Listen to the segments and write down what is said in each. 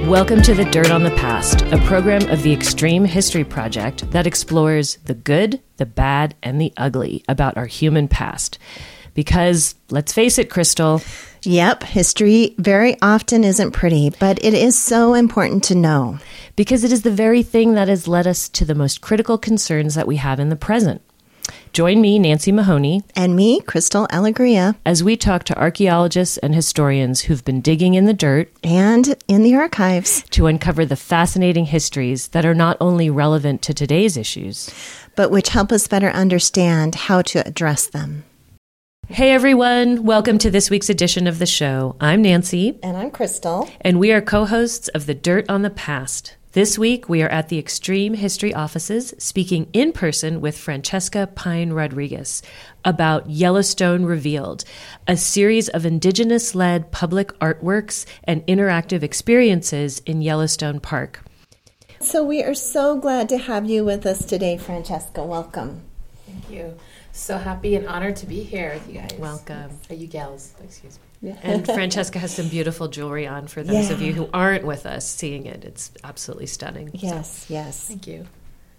Welcome to The Dirt on the Past, a program of the Extreme History Project that explores the good, the bad, and the ugly about our human past. Because, let's face it, Crystal. Yep, history very often isn't pretty, but it is so important to know. Because it is the very thing that has led us to the most critical concerns that we have in the present. Join me, Nancy Mahoney. And me, Crystal Alegria. As we talk to archaeologists and historians who've been digging in the dirt and in the archives to uncover the fascinating histories that are not only relevant to today's issues, but which help us better understand how to address them. Hey everyone, welcome to this week's edition of the show. I'm Nancy. And I'm Crystal. And we are co-hosts of The Dirt on the Past. This week, we are at the Extreme History offices speaking in person with Francesca Pine Rodriguez about Yellowstone Revealed, a series of indigenous-led public artworks and interactive experiences in Yellowstone Park. So we are so glad to have you with us today, Francesca. Welcome. Thank you. So happy and honored to be here with you guys. Welcome. Are you gals? Excuse me. Yeah. And Francesca has some beautiful jewelry on for those of you who aren't with us seeing it. It's absolutely stunning. Yes, yes. Thank you.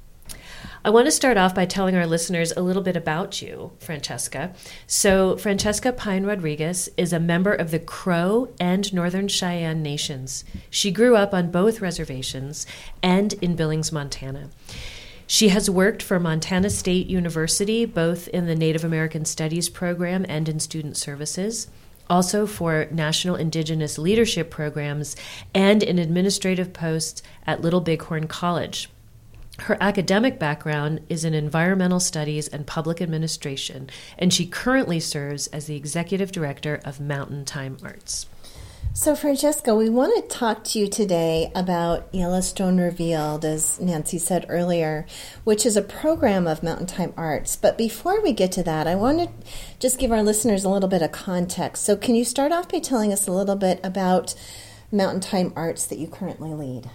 I want to start off by telling our listeners a little bit about you, Francesca. So Francesca Pine Rodriguez is a member of the Crow and Northern Cheyenne Nations. She grew up on both reservations and in Billings, Montana. She has worked for Montana State University, both in the Native American Studies program and in student services, also for National Indigenous Leadership programs and in administrative posts at Little Bighorn College. Her academic background is in environmental studies and public administration, and she currently serves as the executive director of Mountain Time Arts. So, Francesca, we want to talk to you today about Yellowstone Revealed, as Nancy said earlier, which is a program of Mountain Time Arts. But before we get to that, I want to just give our listeners a little bit of context. So can you start off by telling us a little bit about Mountain Time Arts that you currently lead?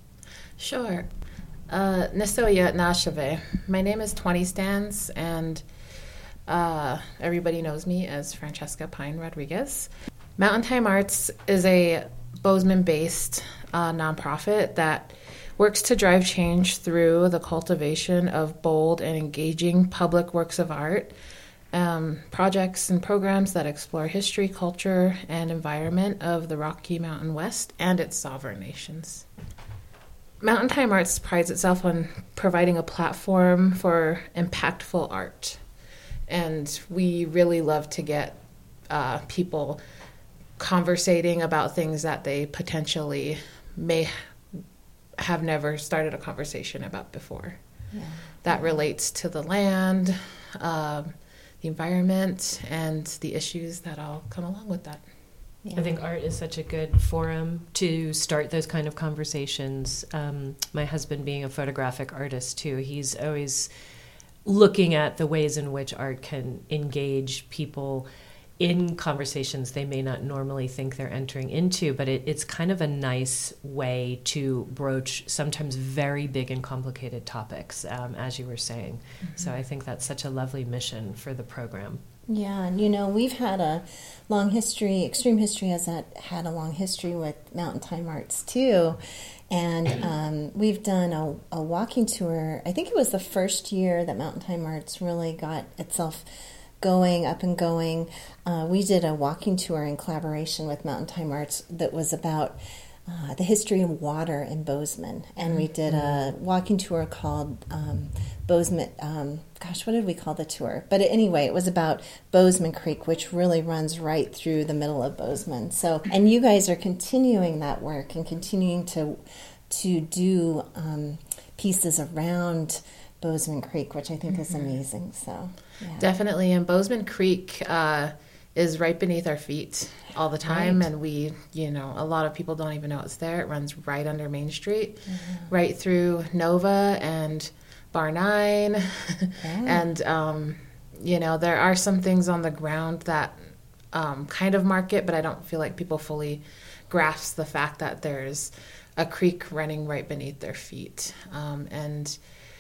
Sure. Nesoya Nashave. My name is 20 Stans, and everybody knows me as Francesca Pine Rodriguez. Mountain Time Arts is a Bozeman-based nonprofit that works to drive change through the cultivation of bold and engaging public works of art, projects and programs that explore history, culture, and environment of the Rocky Mountain West and its sovereign nations. Mountain Time Arts prides itself on providing a platform for impactful art, and we really love to get people conversating about things that they potentially may have never started a conversation about before. Yeah. That relates to the land, the environment, and the issues that all come along with that. Yeah. I think art is such a good forum to start those kind of conversations. My husband being a photographic artist too, he's always looking at the ways in which art can engage people in conversations they may not normally think they're entering into, but it's kind of a nice way to broach sometimes very big and complicated topics, as you were saying. Mm-hmm. So I think that's such a lovely mission for the program. Yeah, and we've had a long history, Extreme History has had a long history with Mountain Time Arts too, and we've done a walking tour. I think it was the first year that Mountain Time Arts really got itself up and going. We did a walking tour in collaboration with Mountain Time Arts that was about the history of water in Bozeman, and we did a walking tour called Bozeman. What did we call the tour? But anyway, it was about Bozeman Creek, which really runs right through the middle of Bozeman. So, and you guys are continuing that work and continuing to do pieces around Bozeman Creek, which I think is amazing. So, yeah. Definitely, and Bozeman Creek is right beneath our feet all the time, right. And we, a lot of people don't even know it's there. It runs right under Main Street, right through Nova and Bar 9, and there are some things on the ground that kind of mark it, but I don't feel like people fully grasp the fact that there's a creek running right beneath their feet,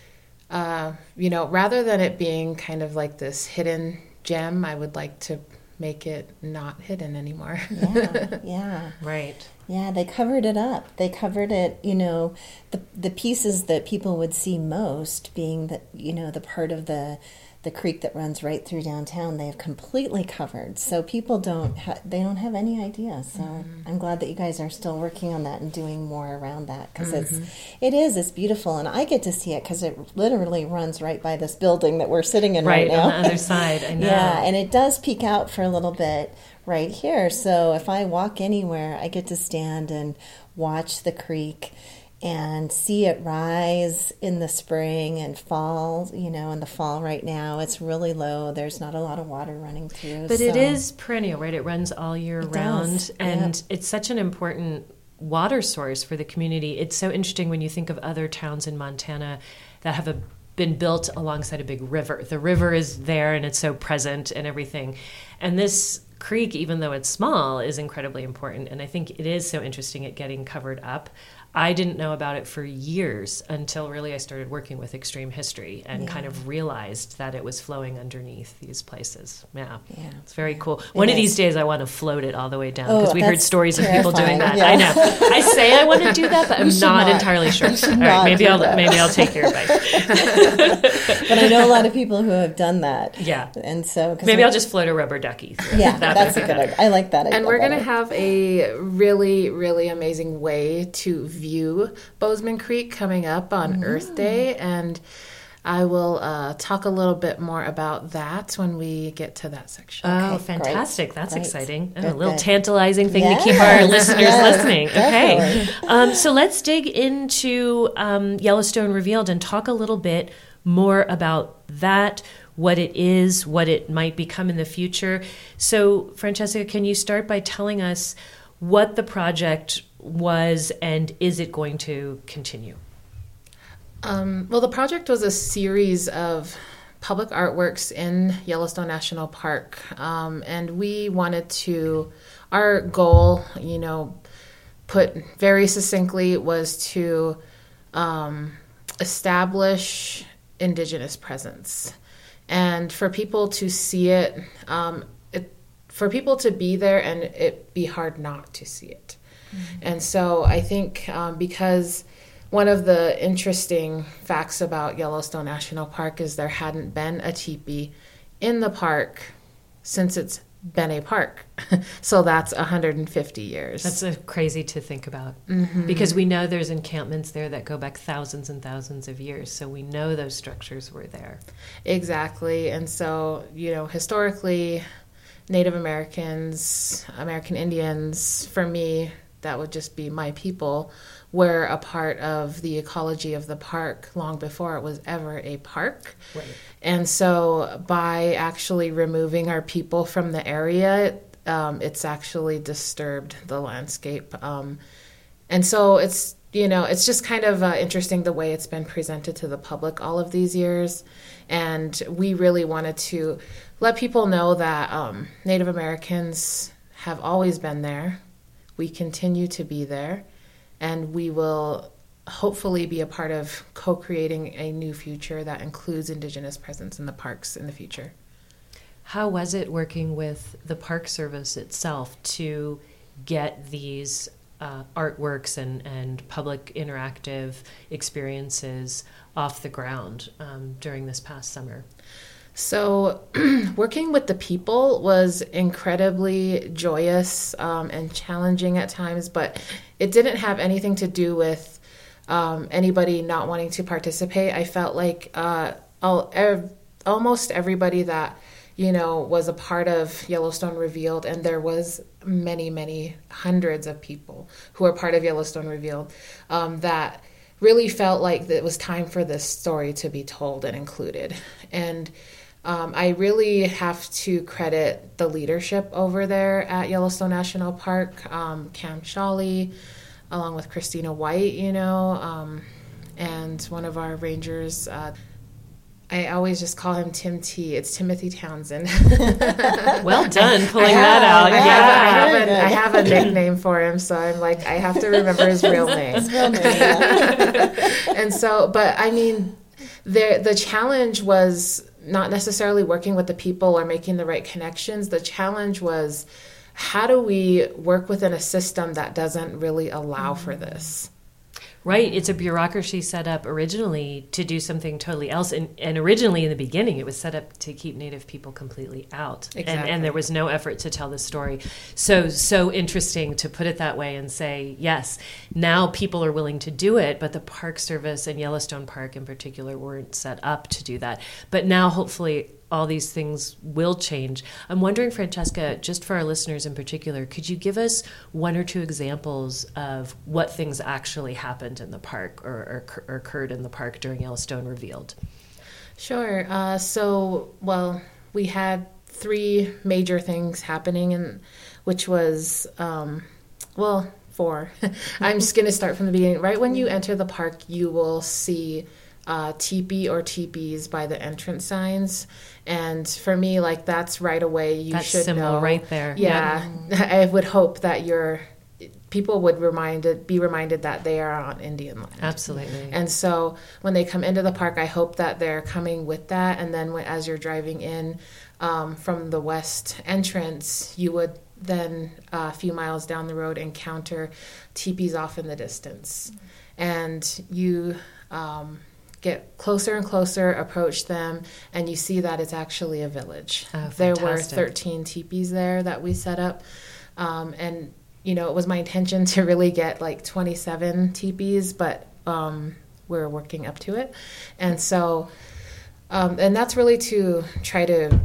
rather than it being kind of like this hidden gem, I would like to make it not hidden anymore. Yeah. Right. Yeah, they covered it up. They covered it, the pieces that people would see most being the part of the creek that runs right through downtown, they've completely covered. So people don't have any idea. So I'm glad that you guys are still working on that and doing more around that, because it's beautiful, and I get to see it because it literally runs right by this building that we're sitting in right now. On the other side, I know. Yeah, and it does peek out for a little bit right here. So if I walk anywhere, I get to stand and watch the creek and see it rise in the spring and fall. In the fall right now, it's really low. There's not a lot of water running through. But it is perennial, right? It runs all year round. And it's such an important water source for the community. It's so interesting when you think of other towns in Montana that have been built alongside a big river. The river is there and it's so present and everything. And this creek, even though it's small, is incredibly important. And I think it is so interesting at getting covered up. I didn't know about it for years until really I started working with extreme history and kind of realized that it was flowing underneath these places. Yeah. It's very cool. One of these days I want to float it all the way down, because we heard stories of people doing that. Yeah. I know. I say I want to do that, but I'm not entirely sure. All right, maybe I'll take your advice. But I know a lot of people who have done that. Yeah. And so maybe I'll just float a rubber ducky through. Yeah, that's a good idea. I like that idea. And we're going to have a really, really amazing way to view Bozeman Creek coming up on Earth Day, and I will talk a little bit more about that when we get to that section. Oh, fantastic. That's exciting. And a little tantalizing thing to keep our listeners listening. Okay. So let's dig into Yellowstone Revealed and talk a little bit more about that, what it is, what it might become in the future. So, Francesca, can you start by telling us what the project was, and is it going to continue? Well, the project was a series of public artworks in Yellowstone National Park, and we wanted to, our goal, put very succinctly, was to establish Indigenous presence, and for people to see it, for people to be there and it be hard not to see it. And so I think because one of the interesting facts about Yellowstone National Park is there hadn't been a teepee in the park since it's been a park. So that's 150 years. That's crazy to think about, because we know there's encampments there that go back thousands and thousands of years. So we know those structures were there. Exactly. And so, historically, Native Americans, American Indians, for me, that would just be my people, were a part of the ecology of the park long before it was ever a park. Right. And so by actually removing our people from the area, it's actually disturbed the landscape. And so it's, it's just kind of interesting the way it's been presented to the public all of these years. And we really wanted to let people know that Native Americans have always been there. We continue to be there, and we will hopefully be a part of co-creating a new future that includes Indigenous presence in the parks in the future. How was it working with the Park Service itself to get these artworks and public interactive experiences off the ground during this past summer? So working with the people was incredibly joyous and challenging at times, but it didn't have anything to do with anybody not wanting to participate. I felt like almost everybody that, was a part of Yellowstone Revealed, and there was many, many hundreds of people who were part of Yellowstone Revealed, that really felt like it was time for this story to be told and included. And I really have to credit the leadership over there at Yellowstone National Park, Cam Shawley, along with Christina White, and one of our rangers. I always just call him Tim T. It's Timothy Townsend. Well done, pulling that out. I have a nickname for him, so I'm like, I have to remember his real name. And so, but I mean, the challenge was not necessarily working with the people or making the right connections. The challenge was, how do we work within a system that doesn't really allow for this? Right. It's a bureaucracy set up originally to do something totally else. And originally in the beginning, it was set up to keep Native people completely out. Exactly. And there was no effort to tell the story. So interesting to put it that way and say, yes, now people are willing to do it, but the Park Service and Yellowstone Park in particular weren't set up to do that. But now hopefully all these things will change. I'm wondering, Francesca, just for our listeners in particular, could you give us one or two examples of what things actually happened in the park or occurred in the park during Yellowstone Revealed? Sure. We had 3 major things happening, which was, 4. I'm just going to start from the beginning. Right when you enter the park, you will see teepee or teepees by the entrance signs, and for me, like, that's right away. That's should symbol know right there. Yeah, I would hope that people would be reminded that they are on Indian land. Absolutely. And so when they come into the park, I hope that they're coming with that. And then as you're driving in from the west entrance, you would then a few miles down the road encounter teepees off in the distance, and you get closer and closer, approach them, and you see that it's actually a village. Oh, there were 13 teepees there that we set up, and it was my intention to really get like 27 teepees, but we're working up to it. And so and that's really to try to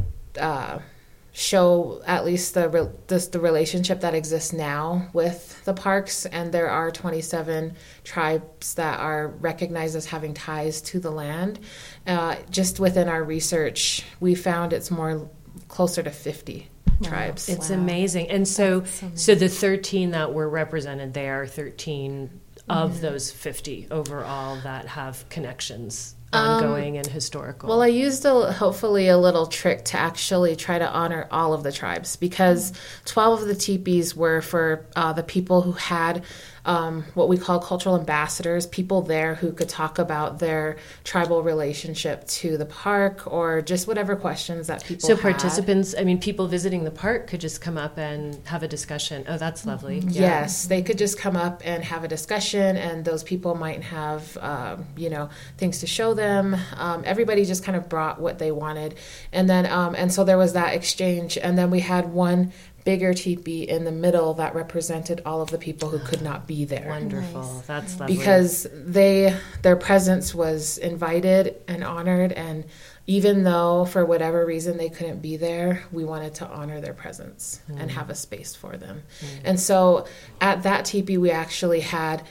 show at least the relationship that exists now with the parks. And there are 27 tribes that are recognized as having ties to the land. Just within our research, we found it's more closer to 50 tribes. It's amazing. And so the 13 that were represented there, 13 of those 50 overall that have connections, ongoing and historical. Well, I used hopefully a little trick to actually try to honor all of the tribes, because 12 of the teepees were for the people who had what we call cultural ambassadors, people there who could talk about their tribal relationship to the park or just whatever questions that people had. Participants, people visiting the park could just come up and have a discussion. Oh, that's lovely. Mm-hmm. Yeah. Yes, they could just come up and have a discussion, and those people might have, things to show them. Everybody just kind of brought what they wanted. And then, and so there was that exchange. And then we had one bigger teepee in the middle that represented all of the people who could not be there. Wonderful. Nice. That's lovely. Because their presence was invited and honored, and even though for whatever reason they couldn't be there, we wanted to honor their presence and have a space for them. And so at that teepee, we actually had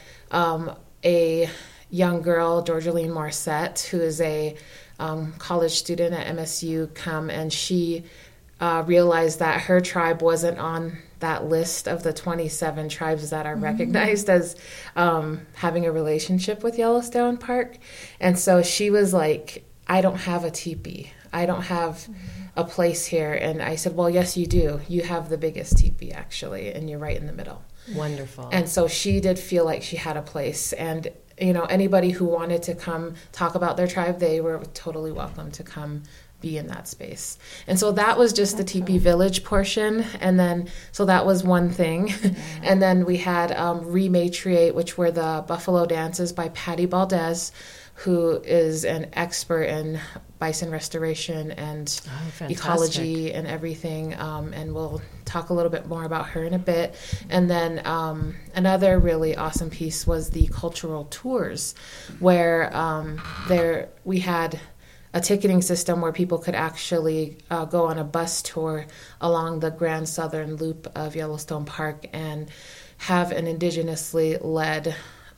a young girl, Georgeline Morissette, who is a college student at MSU, come, and she realized that her tribe wasn't on that list of the 27 tribes that are recognized as having a relationship with Yellowstone Park. And so she was like, I don't have a teepee. I don't have a place here. And I said, well, yes, you do. You have the biggest teepee, actually, and you're right in the middle. Wonderful. And so she did feel like she had a place. And, anybody who wanted to come talk about their tribe, they were totally welcome to come be in that space. And so that was just the teepee village portion. And then, so that was one thing. Yeah. And then we had Rematriate, which were the buffalo dances by Patty Valdez, who is an expert in bison restoration and ecology and everything. And we'll talk a little bit more about her in a bit. And then another really awesome piece was the cultural tours, where we had a ticketing system where people could actually go on a bus tour along the Grand Southern Loop of Yellowstone Park and have an indigenously led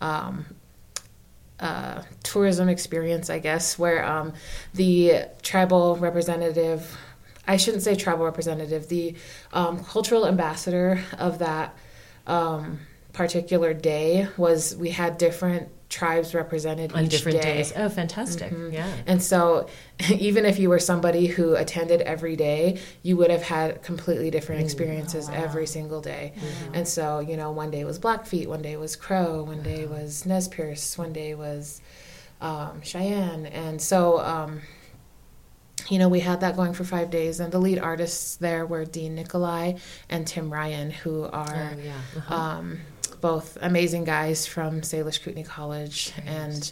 tourism experience, I guess, where the tribal representative, I shouldn't say tribal representative, the cultural ambassador of that particular day we had different tribes represented on each different day. days. Oh, fantastic. Yeah. And so even if you were somebody who attended every day, you would have had completely different experiences every single day. And so, one day was Blackfeet, one day was Crow, one day was Nez Perce, one day was Cheyenne. And so we had that going for 5 days, and the lead artists there were Dean Nicolai and Tim Ryan, who are both amazing guys from Salish Kootenai College, and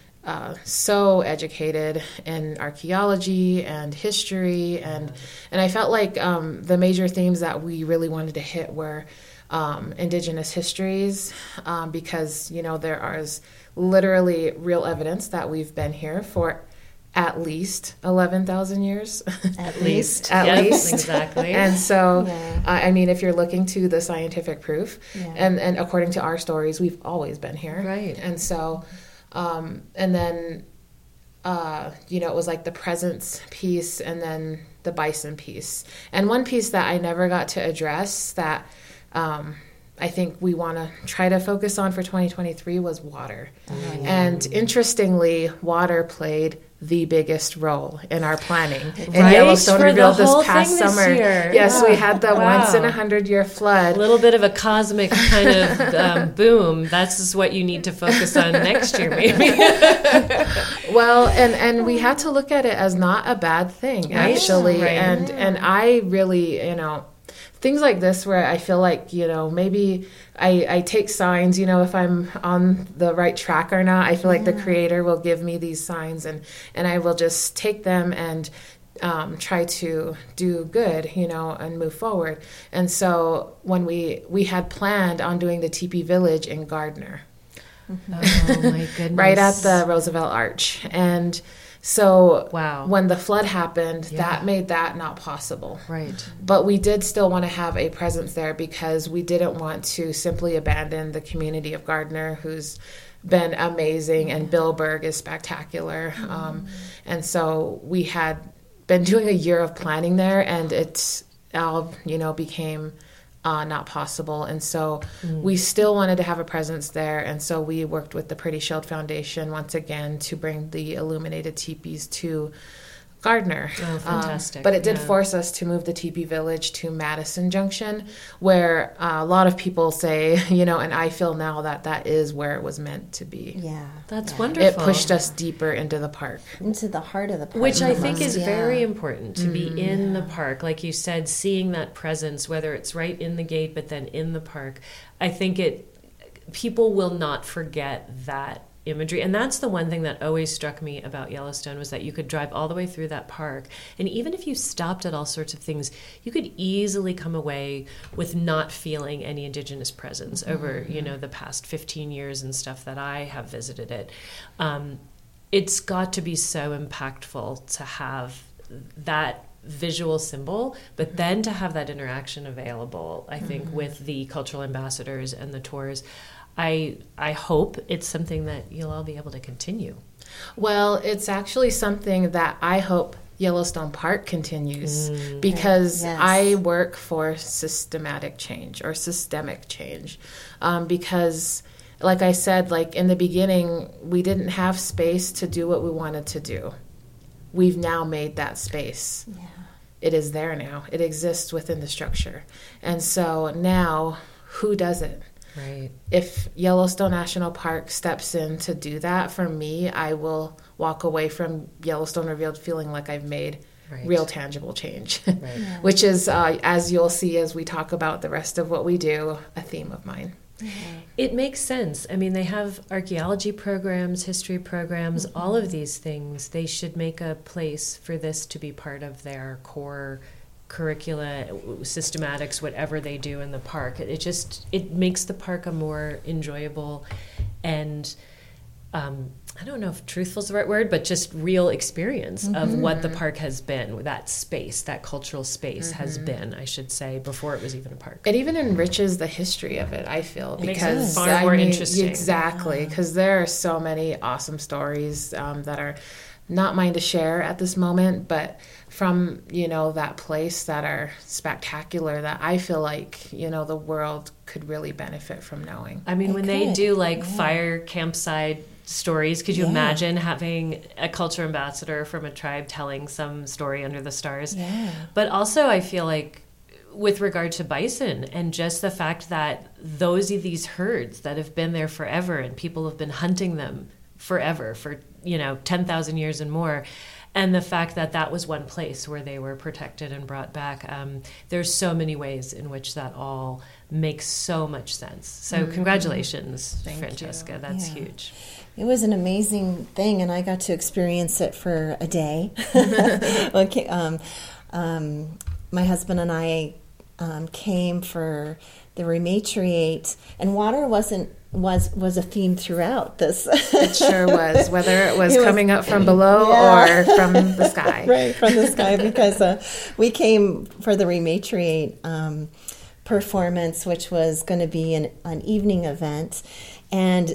so educated in archaeology and history, and I felt like the major themes that we really wanted to hit were Indigenous histories, because there is literally real evidence that we've been here for at least 11,000 years. At least. At least. Exactly. And so, if you're looking to the scientific proof, and according to our stories, we've always been here. Right. And so, and then, it was like the presence piece and then the bison piece. And one piece that I never got to address that I think we want to try to focus on for 2023 was water. And interestingly, water played the biggest role in our planning. And Yellowstone revealed this past summer. Yes, we had the once in 100-year flood. A little bit of a cosmic kind of boom. That's just what you need to focus on next year, maybe. Well, and we had to look at it as not a bad thing, actually. Right. And I really, things like this where I feel like, maybe I take signs, if I'm on the right track or not. I feel like the Creator will give me these signs, and I will just take them and try to do good, and move forward. And so when we had planned on doing the Teepee Village in Gardner. Oh, my goodness. Right at the Roosevelt Arch. And so wow. When the flood happened, that made that not possible. Right. But we did still want to have a presence there because we didn't want to simply abandon the community of Gardner, who's been amazing, and Bill Berg is spectacular. And so we had been doing a year of planning there, and it's all, became not possible. And so we still wanted to have a presence there. And so we worked with the Pretty Shield Foundation once again to bring the illuminated teepees to Gardner. Oh, fantastic. But it did force us to move the Teepee Village to Madison Junction, where a lot of people say, and I feel now that is where it was meant to be. Yeah. That's wonderful. It pushed us deeper into the park. Into the heart of the park. Which I think is very important, to be in the park. Like you said, seeing that presence, whether it's right in the gate, but then in the park. I think people will not forget that imagery. And that's the one thing that always struck me about Yellowstone, was that you could drive all the way through that park, and even if you stopped at all sorts of things, you could easily come away with not feeling any Indigenous presence over the past 15 years and stuff that I have visited it. It's got to be so impactful to have that visual symbol, but then to have that interaction available, I think, with the cultural ambassadors and the tours. I hope it's something that you'll all be able to continue. Well, it's actually something that I hope Yellowstone Park continues, because I work for systematic change or systemic change, because like I said, like in the beginning, we didn't have space to do what we wanted to do. We've now made that space. Yeah. It is there now. It exists within the structure. And so now, who does it? Right. If Yellowstone National Park steps in to do that for me, I will walk away from Yellowstone Revealed feeling like I've made real tangible change, which is, as you'll see as we talk about the rest of what we do, a theme of mine. It makes sense. I mean, they have archaeology programs, history programs, all of these things. They should make a place for this to be part of their core curricula, systematics, whatever they do in the park. It makes the park a more enjoyable and I don't know if truthful is the right word, but just real experience of what the park has been, that space, that cultural space has been, I should say, before it was even a park. It even enriches the history of it, I feel, because it's far more interesting. Exactly, because there are so many awesome stories that are not mine to share at this moment, but from, that place that are spectacular, that I feel like, the world could really benefit from knowing. I mean, when they do fire campsite stories, could you imagine having a culture ambassador from a tribe telling some story under the stars? Yeah. But also I feel like with regard to bison and just the fact that these herds that have been there forever and people have been hunting them forever for 10,000 years and more, And the fact that that was one place where they were protected and brought back. There's so many ways in which that all makes so much sense. So congratulations, Thank Francesca. you. That's huge. It was an amazing thing, and I got to experience it for a day. Okay, my husband and I came for the Rematriate, and water was a theme throughout this. It sure was, whether it was coming up from below or from the sky. Right, from the sky, because we came for the Rematriate performance, which was going to be an evening event. And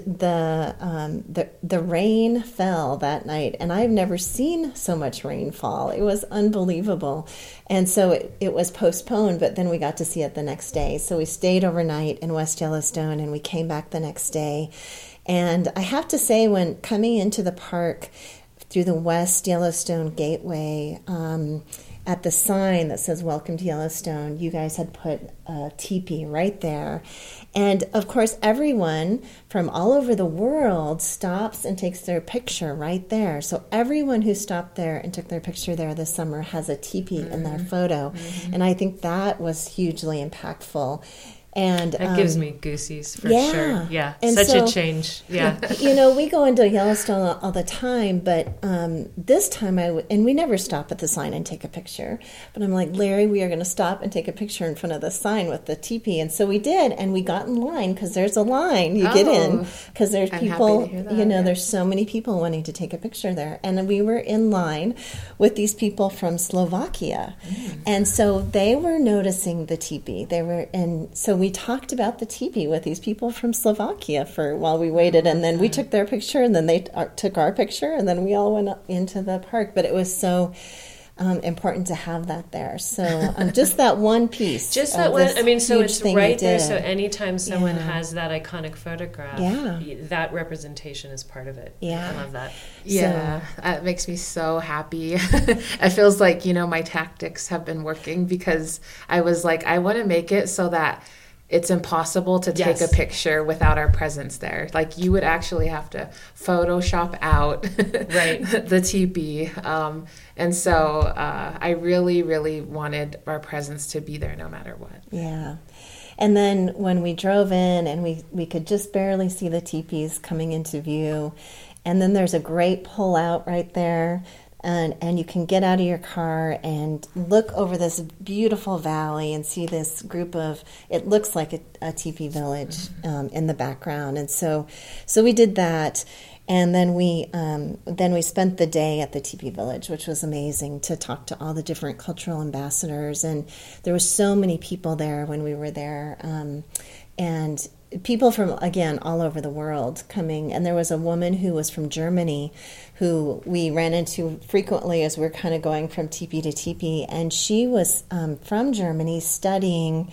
the rain fell that night, and I've never seen so much rain fall. It was unbelievable. And so it was postponed, but then we got to see it the next day. So we stayed overnight in West Yellowstone, and we came back the next day. And I have to say, when coming into the park through the West Yellowstone Gateway, at the sign that says "Welcome to Yellowstone," you guys had put a teepee right there. And of course, everyone from all over the world stops and takes their picture right there. So everyone who stopped there and took their picture there this summer has a teepee in their photo. And I think that was hugely impactful. And that gives me goosies for yeah. sure. Yeah, And such so, a change. Yeah, we go into Yellowstone all the time, but this time and we never stop at the sign and take a picture. But I'm like, Larry, we are going to stop and take a picture in front of the sign with the teepee, and so we did, and we got in line because there's a line. You get in because there's people. Happy to hear that, there's so many people wanting to take a picture there, and we were in line with these people from Slovakia, and so they were noticing the teepee. And so we talked about the teepee with these people from Slovakia while we waited, and then we took their picture, and then they took our picture, and then we all went up into the park. But it was so important to have that there. So just that one piece. Just that one. I mean, so it's right there. Did. So anytime someone has that iconic photograph, that representation is part of it. Yeah. I love that. Yeah, that makes me so happy. It feels like, my tactics have been working, because I was like, I want to make it so that it's impossible to take a picture without our presence there. Like, you would actually have to Photoshop out the teepee. And so I really, really wanted our presence to be there no matter what. Yeah. And then when we drove in, and we could just barely see the teepees coming into view. And then there's a great pull out right there. And you can get out of your car and look over this beautiful valley and see this group of, it looks like a teepee village in the background. And so we did that. And then we spent the day at the teepee village, which was amazing, to talk to all the different cultural ambassadors. And there were so many people there when we were there. And people from, again, all over the world coming. And there was a woman who was from Germany who we ran into frequently as we were kind of going from teepee to teepee. And she was from Germany, studying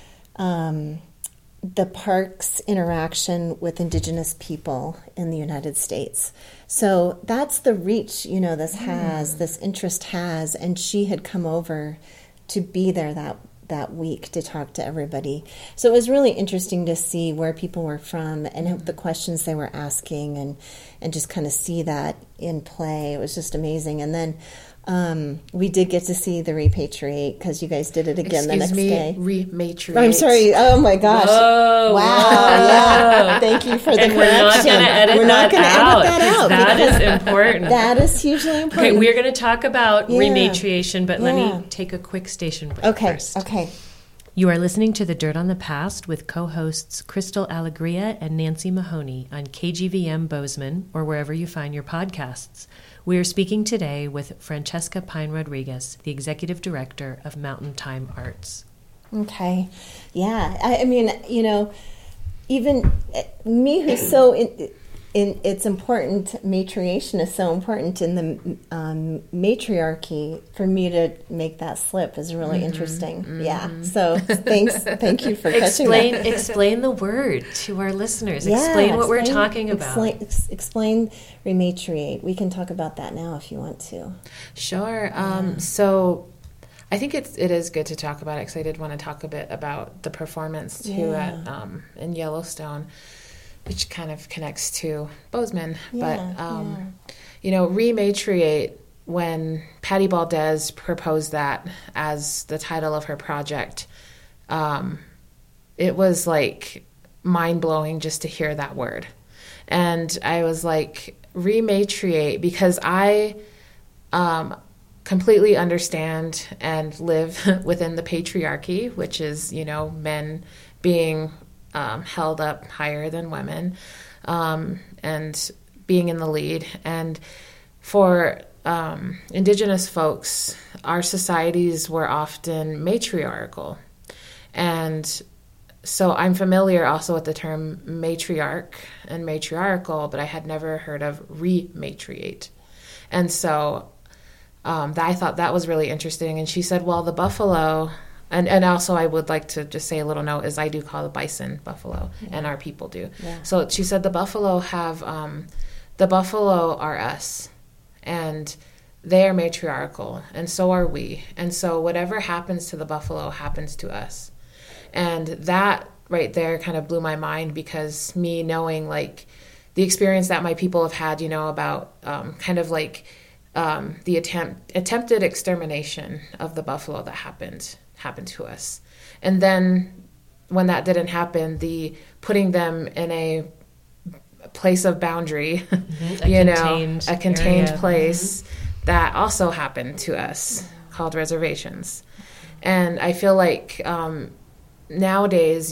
the park's interaction with indigenous people in the United States. So that's the reach, this interest has. And she had come over to be there that week to talk to everybody. So it was really interesting to see where people were from and the questions they were asking, and just kind of see that in play. It was just amazing. And then we did get to see the Repatriate, because you guys did it again the next day. Rematriate. I'm sorry. Oh my gosh. Whoa, wow. Yeah. Thank you for the correction. We're not going to edit that out. That is important. That is hugely important. Okay, we're going to talk about rematriation, but let me take a quick station break first. Okay. You are listening to The Dirt on the Past with co-hosts Crystal Alegria and Nancy Mahoney on KGVM Bozeman, or wherever you find your podcasts. We are speaking today with Francesca Pine Rodriguez, the Executive Director of Mountain Time Arts. Okay. Yeah. I mean, even me, who's so it's important, matriation is so important in the matriarchy, for me to make that slip is really interesting. Yeah. So thank you for catching that. Explain the word to our listeners. Explain what we're talking about. Explain rematriate. We can talk about that now if you want to. Sure. So I think it is good to talk about it, because I did want to talk a bit about the performance too in Yellowstone, which kind of connects to Bozeman. But, rematriate when Patty Baldez proposed that as the title of her project, it was like mind-blowing just to hear that word. And I was like, rematriate, because I completely understand and live within the patriarchy, which is, men being held up higher than women, and being in the lead. And for Indigenous folks, our societies were often matriarchal. And so I'm familiar also with the term matriarch and matriarchal, but I had never heard of rematriate. And so I thought that was really interesting. And she said, well, the buffalo, and also I would like to just say a little note, is I do call the bison buffalo, and our people do. Yeah. So she said the buffalo are us, and they are matriarchal, and so are we. And so whatever happens to the buffalo happens to us. And that right there kind of blew my mind, because me knowing like the experience that my people have had, about kind of like the attempted extermination of the buffalo that happened to us. And then when that didn't happen, the putting them in a place of boundary, a contained place that also happened to us, called reservations. And I feel like nowadays,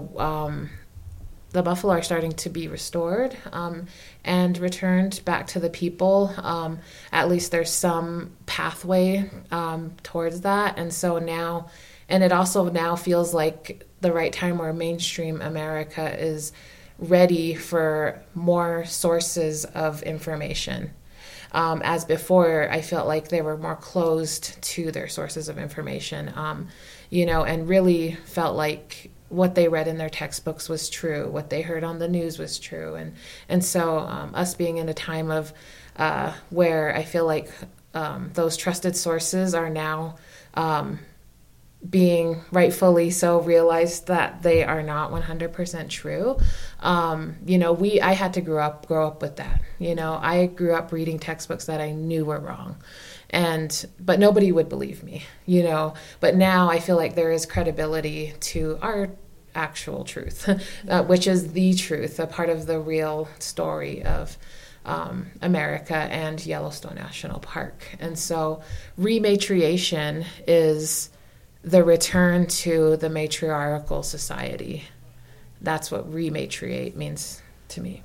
the buffalo are starting to be restored and returned back to the people. At least there's some pathway towards that. And so now, and it also now feels like the right time where mainstream America is ready for more sources of information. As before, I felt like they were more closed to their sources of information, and really felt like what they read in their textbooks was true, what they heard on the news was true. And so us being in a time of where I feel like those trusted sources are now being rightfully so realized that they are not 100% true. I had to grow up with that. I grew up reading textbooks that I knew were wrong. But nobody would believe me, but now I feel like there is credibility to our actual truth, which is the truth, a part of the real story of America and Yellowstone National Park. And so rematriation is the return to the matriarchal society. That's what rematriate means to me.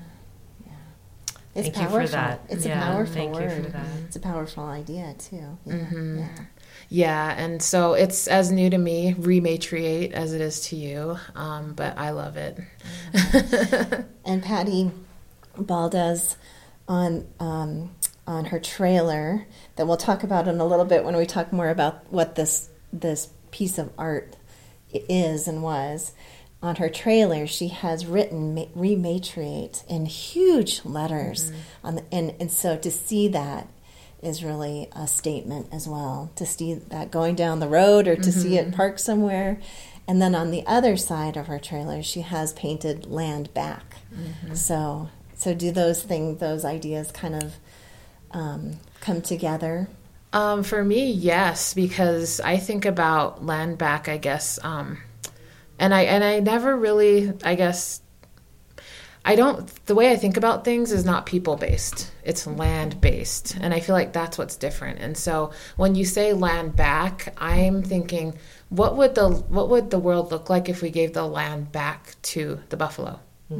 It's Thank powerful. You for that. It's a powerful word. You for that. It's a powerful idea too. Yeah, and so it's as new to me, rematriate, as it is to you, but I love it. And Patty Baldez on her trailer, that we'll talk about in a little bit when we talk more about what this piece of art is and was. On her trailer, she has written rematriate in huge letters. And so to see that is really a statement as well. To see that going down the road, or to see it parked somewhere. And then on the other side of her trailer, she has painted land back. So do those ideas kind of come together? For me, yes, because I think about land back, I guess, and I never really, I guess, the way I think about things is not people-based, it's land-based, and I feel like that's what's different. And so when you say land back, I'm thinking, what would the world look like if we gave the land back to the buffalo?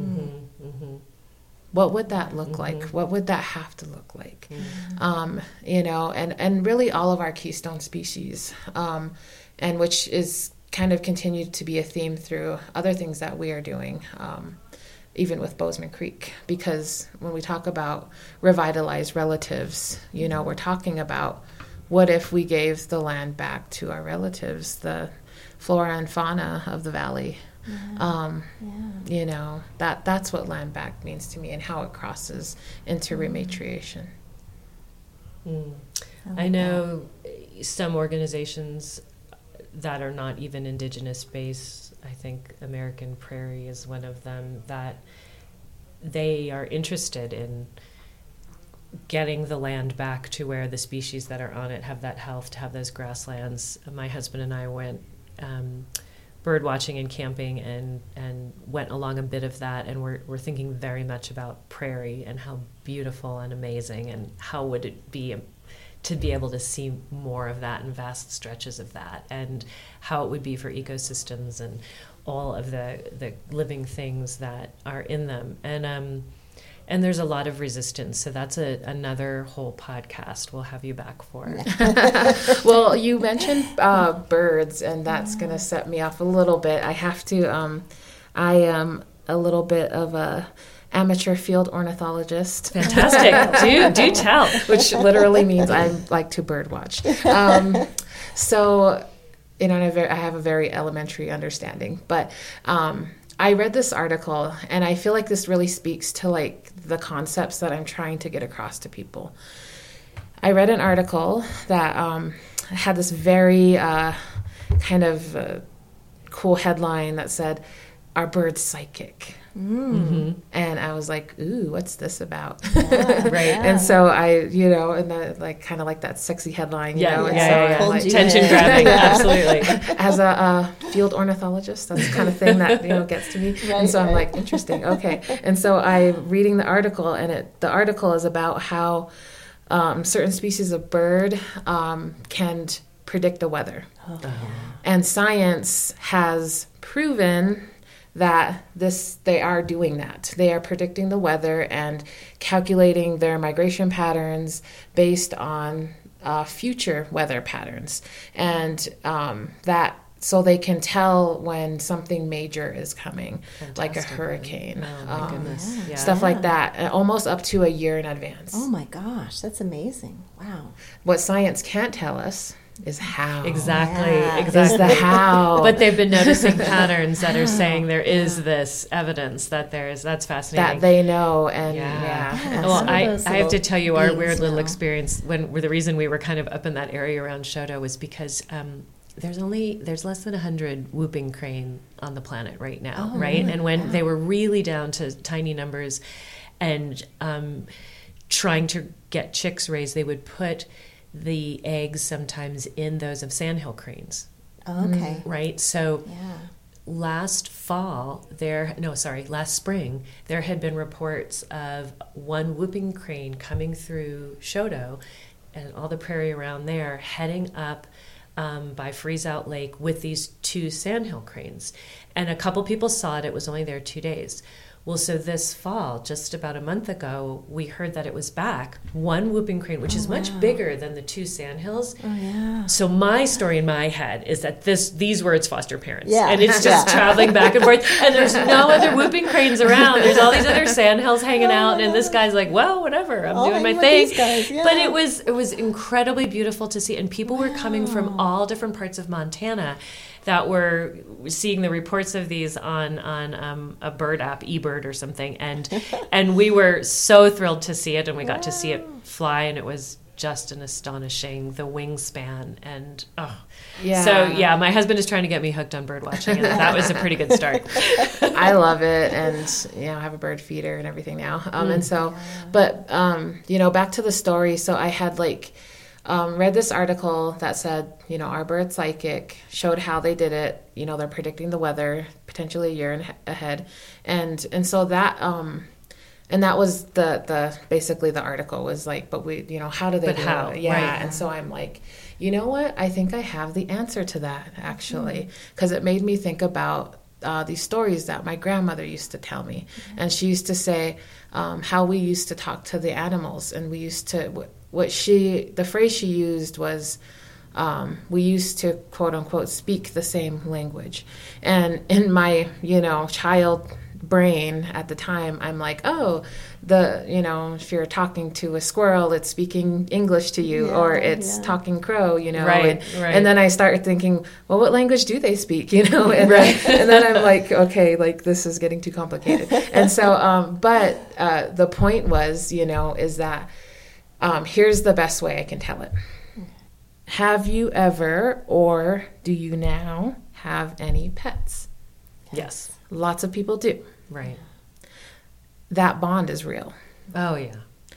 What would that look like? What would that have to look like? And really all of our keystone species, and which is kind of continued to be a theme through other things that we are doing, even with Bozeman Creek, because when we talk about revitalized relatives, we're talking about what if we gave the land back to our relatives, the flora and fauna of the valley. That's what land back means to me, and how it crosses into rematriation. I know some organizations that are not even Indigenous based. I think American Prairie is one of them, that they are interested in getting the land back to where the species that are on it have that health, to have those grasslands. My husband and I went bird watching and camping and went along a bit of that, and we're thinking very much about prairie and how beautiful and amazing, and how would it be to be able to see more of that and vast stretches of that, and how it would be for ecosystems and all of the living things that are in them. And there's a lot of resistance, so that's another whole podcast we'll have you back for. Well, you mentioned birds, and that's going to set me off a little bit. I have to, I am a little bit of a amateur field ornithologist. Fantastic. Do tell. Which literally means I like to bird watch. So, and I have a very elementary understanding, but I read this article, and I feel like this really speaks to like the concepts that I'm trying to get across to people. I read an article that had this very kind of cool headline that said, "Are birds psychic?" Mm-hmm. And I was like, "Ooh, what's this about?" Yeah, right. And so I, and like kind of like that sexy headline, and so like, tension grabbing, absolutely. As a field ornithologist, that's the kind of thing that gets to me. Right, and so I'm like, interesting, okay. And so I'm reading the article, and the article is about how certain species of bird can predict the weather, and science has proven that they are doing that. They are predicting the weather and calculating their migration patterns based on future weather patterns, and that so they can tell when something major is coming. Fantastic. Like a hurricane, oh my goodness. Yeah. Stuff like that, almost up to a year in advance. Oh my gosh, that's amazing! Wow. What science can't tell us is how. Exactly. Is the how. But they've been noticing patterns that are saying there is this evidence that that's fascinating. That they know, and Well, I have to tell you our weird little experience the reason we were kind of up in that area around Shodo was because there's less than 100 whooping crane on the planet right now, right? Really? And when they were really down to tiny numbers and trying to get chicks raised, they would put the eggs sometimes in those of sandhill cranes. Okay. Right? So last spring, there had been reports of one whooping crane coming through Shodo and all the prairie around there, heading up by Freeze-Out Lake with these two sandhill cranes. And a couple people saw it. It was only there 2 days. Well, so this fall, just about a month ago, we heard that it was back. One whooping crane, which is much bigger than the two sandhills. Oh, yeah. So my story in my head is that these were its foster parents. Yeah. And it's just traveling back and forth. And there's no other whooping cranes around. There's all these other sandhills hanging out. And this guy's like, well, whatever, I'm doing my thing. But it was incredibly beautiful to see. And people were coming from all different parts of Montana that were seeing the reports of these on a bird app, eBird or something, and we were so thrilled to see it, and we got to see it fly, and it was just an astonishing, the wingspan, and so my husband is trying to get me hooked on bird watching, and that was a pretty good start. I love it, and I have a bird feeder and everything now, and so, but back to the story. So I had read this article that said, our bird psychic showed how they did it. They're predicting the weather potentially a year ahead, and so that and that was the basically the article was like, but we how do they do it? Yeah, right. And so I'm like, you know what? I think I have the answer to that actually, because it made me think about these stories that my grandmother used to tell me, and she used to say how we used to talk to the animals, and we used to. The phrase she used was, we used to, quote unquote, speak the same language. And in my, child brain at the time, I'm like, if you're talking to a squirrel, it's speaking English to you, or it's talking crow, Right. And then I start thinking, well, what language do they speak, and then I'm like, okay, this is getting too complicated. And so, but the point was, is that, here's the best way I can tell it. Have you ever, or do you now have any pets? Yes. Lots of people do. Right. That bond is real. Oh, yeah.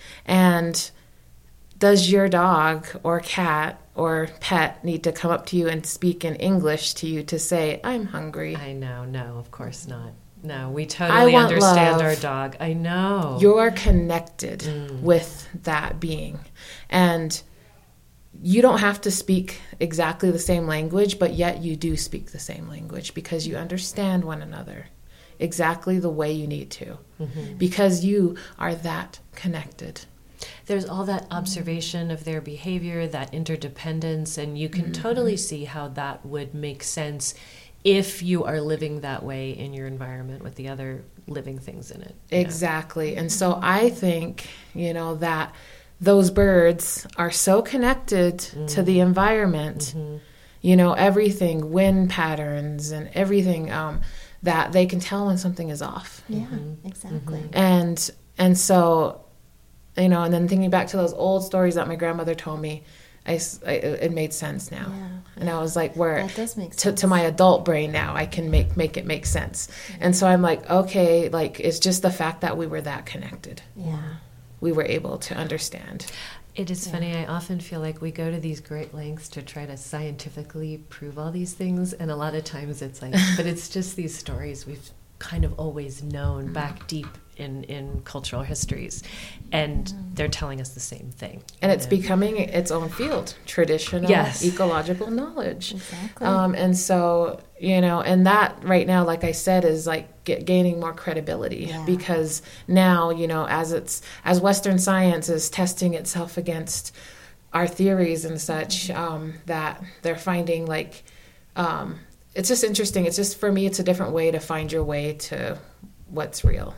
And does your dog or cat or pet need to come up to you and speak in English to you to say, I'm hungry? I know. No, of course not. No, we totally understand our dog. I know. You're connected with that being. And you don't have to speak exactly the same language, but yet you do speak the same language because you understand one another exactly the way you need to, because you are that connected. There's all that observation of their behavior, that interdependence, and you can totally see how that would make sense if you are living that way in your environment with the other living things in it. Exactly. And so I think, that those birds are so connected to the environment, everything, wind patterns and everything, that they can tell when something is off. Yeah, exactly. And so, and then thinking back to those old stories that my grandmother told me, it made sense now. Yeah, and I was like, where that does make sense. To my adult brain now, I can make it make sense. And so I'm like, okay, like it's just the fact that we were that connected. Yeah. We were able to understand. It is funny. I often feel like we go to these great lengths to try to scientifically prove all these things. And a lot of times it's like, but it's just these stories we've kind of always known back deep in cultural histories. And they're telling us the same thing. And it's becoming its own field, traditional ecological knowledge. Exactly. And so, and that right now, like I said, is like gaining more credibility because now, as Western science is testing itself against our theories and such, that they're finding like, it's just interesting. It's just, for me, it's a different way to find your way to what's real.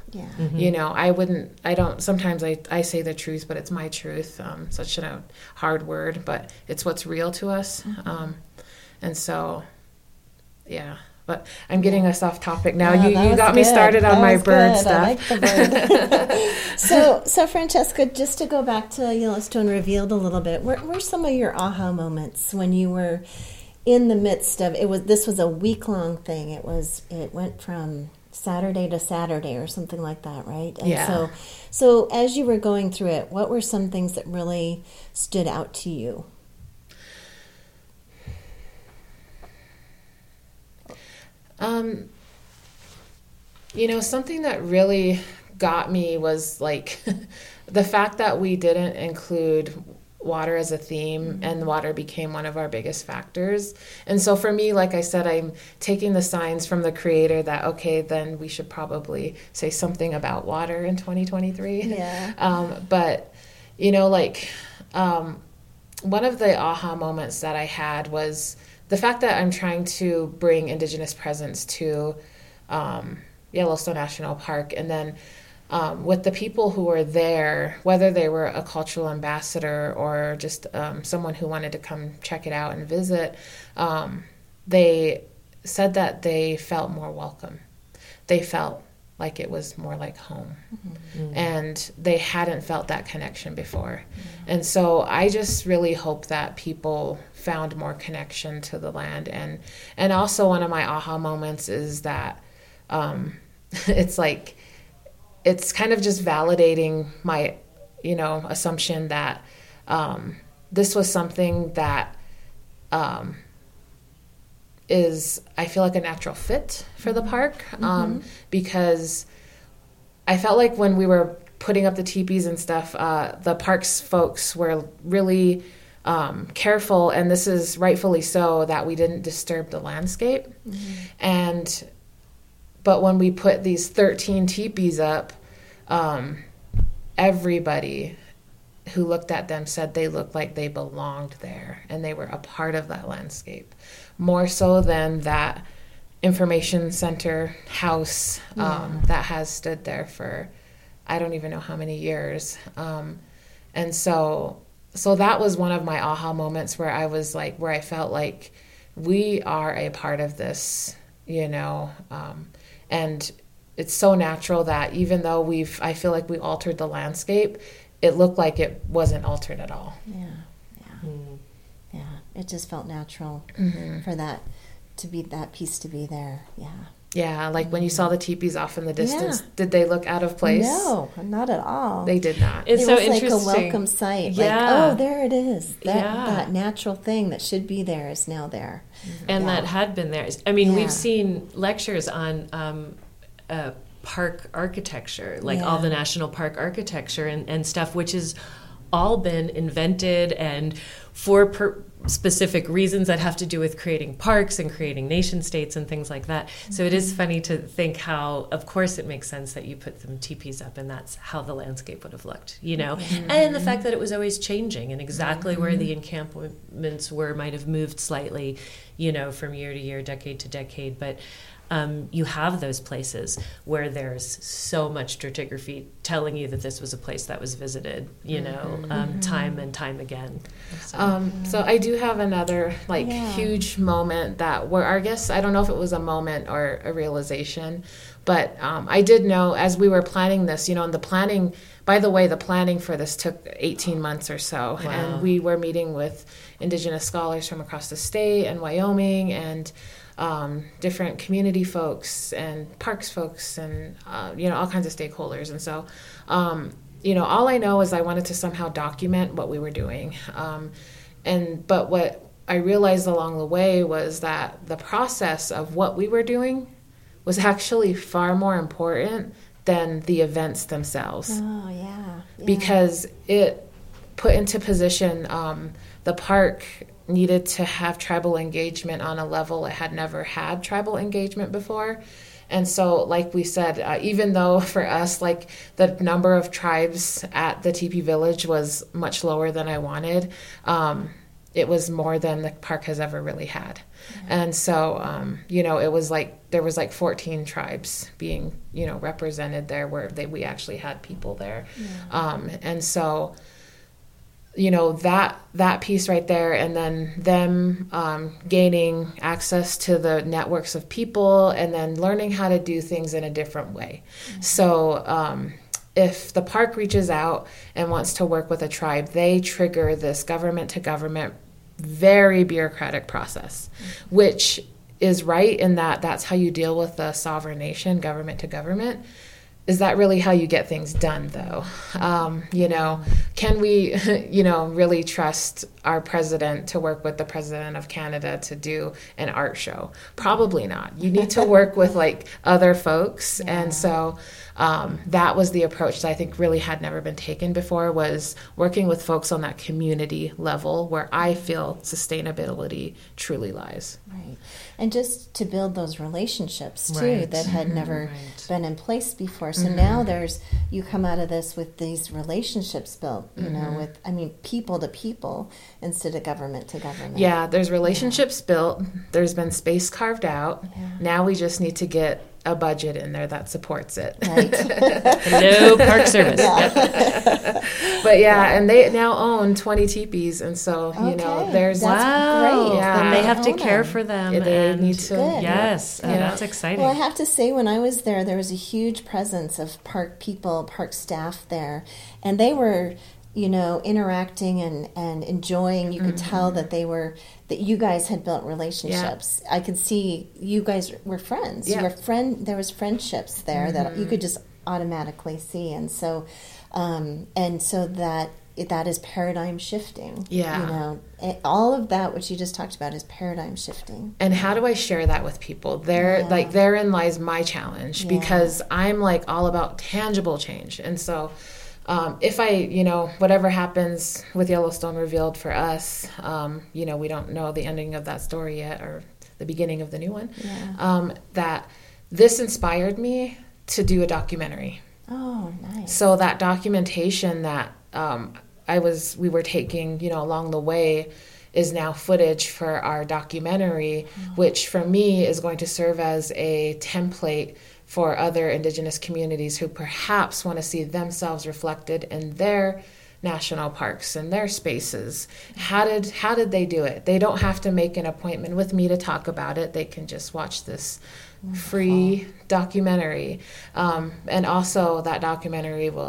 Yeah. Sometimes I say the truth, but it's my truth. Such a hard word, but it's what's real to us. And so, yeah, but I'm getting us off topic now. You got me started on my bird stuff. I like the bird. So Francesca, just to go back to Yellowstone Revealed a little bit, where were some of your aha moments when you were in the midst of this was a week-long thing. It went from Saturday to Saturday or something like that, right? And yeah. So as you were going through it, what were some things that really stood out to you? Something that really got me was like the fact that we didn't include water as a theme, and water became one of our biggest factors. And so for me, like I said, I'm taking the signs from the creator that, okay, then we should probably say something about water in 2023. Yeah. But, one of the aha moments that I had was the fact that I'm trying to bring Indigenous presence to Yellowstone National Park, and then with the people who were there, whether they were a cultural ambassador or just someone who wanted to come check it out and visit, they said that they felt more welcome. They felt like it was more like home. Mm-hmm. And they hadn't felt that connection before. Mm-hmm. And so I just really hope that people found more connection to the land. And also one of my aha moments is that it's like, it's kind of just validating my, assumption that this was something that is, I feel like, a natural fit for the park, because I felt like when we were putting up the teepees and stuff, the parks folks were really careful, and this is rightfully so, that we didn't disturb the landscape. Mm-hmm. But when we put these 13 teepees up, everybody who looked at them said they looked like they belonged there and they were a part of that landscape, more so than that information center house that has stood there for I don't even know how many years. And so that was one of my aha moments where I was like, where I felt like we are a part of this, and it's so natural that even though I feel like we altered the landscape, it looked like it wasn't altered at all. Yeah. It just felt natural for that piece to be there. Yeah. Yeah, like when you saw the teepees off in the distance, did they look out of place? No, not at all. They did not. It's it so was like interesting. a welcome sight. Yeah. Like, oh, there it is. Yeah. That natural thing that should be there is now there. And that had been there. I mean, Yeah. we've seen lectures on park architecture, like all the national park architecture and stuff, which has all been invented and for specific reasons that have to do with creating parks and creating nation states and things like that. So it is funny to think how, of course, it makes sense that you put some teepees up and that's how the landscape would have looked, you know? And the fact that it was always changing and exactly where the encampments were might have moved slightly, you know, from year to year, decade to decade. But you have those places where there's so much stratigraphy telling you that this was a place that was visited, you know, time and time again. So I do have another huge moment that where I guess I don't know if it was a moment or a realization, but I did know as we were planning this, you know, and the planning, by the way, the planning for this took 18 months or so. Wow. And we were meeting with Indigenous scholars from across the state and Wyoming and different community folks and parks folks and, you know, all kinds of stakeholders. And so, you know, all I know is I wanted to somehow document what we were doing. But what I realized along the way was that the process of what we were doing was actually far more important than the events themselves. Oh, yeah. Because it put into position the park needed to have tribal engagement on a level it had never had tribal engagement before. And so, like we said, even though for us, like the number of tribes at the Teepee Village was much lower than I wanted, it was more than the park has ever really had. And so, you know, it was like there was like 14 tribes being, you know, represented there where we actually had people there. And so, you know, that piece right there, and then them gaining access to the networks of people and then learning how to do things in a different way. So if the park reaches out and wants to work with a tribe, they trigger this government to government, very bureaucratic process, which is right in that that's how you deal with a sovereign nation, government to government. Is that really how you get things done, though? You know, can we, you know, really trust our president to work with the president of Canada to do an art show? Probably not. You need to work with, like, other folks. And so that was the approach that I think really had never been taken before, was working with folks on that community level where I feel sustainability truly lies. Right. And just to build those relationships, too, that had never been in place before. So now you come out of this with these relationships built, you know, with, I mean, people to people instead of government to government. Yeah, there's relationships built. There's been space carved out. Yeah. Now we just need to get a budget in there that supports it. Right. No park service. But and they now own 20 teepees, and so you know there's That's great. Yeah. And they have to Own care them. for them. They and need to. Good. Yes, that's exciting. Well, I have to say, when I was there was a huge presence of park people, park staff there, and they were, you know, interacting and enjoying. You could tell that that you guys had built relationships. I could see you guys were friends. Yeah. You were there was friendships there that you could just automatically see, and so that is paradigm shifting. Yeah. You know, all of that which you just talked about is paradigm shifting. And how do I share that with people? Therein lies my challenge, because I'm like all about tangible change. And so if I, you know, whatever happens with Yellowstone revealed for us, you know, we don't know the ending of that story yet or the beginning of the new one, that this inspired me to do a documentary. Oh, nice. So that documentation that we were taking, you know, along the way is now footage for our documentary, which for me is going to serve as a template for other Indigenous communities who perhaps want to see themselves reflected in their national parks and their spaces. How did they do it? They don't have to make an appointment with me to talk about it. They can just watch this free documentary. And also that documentary will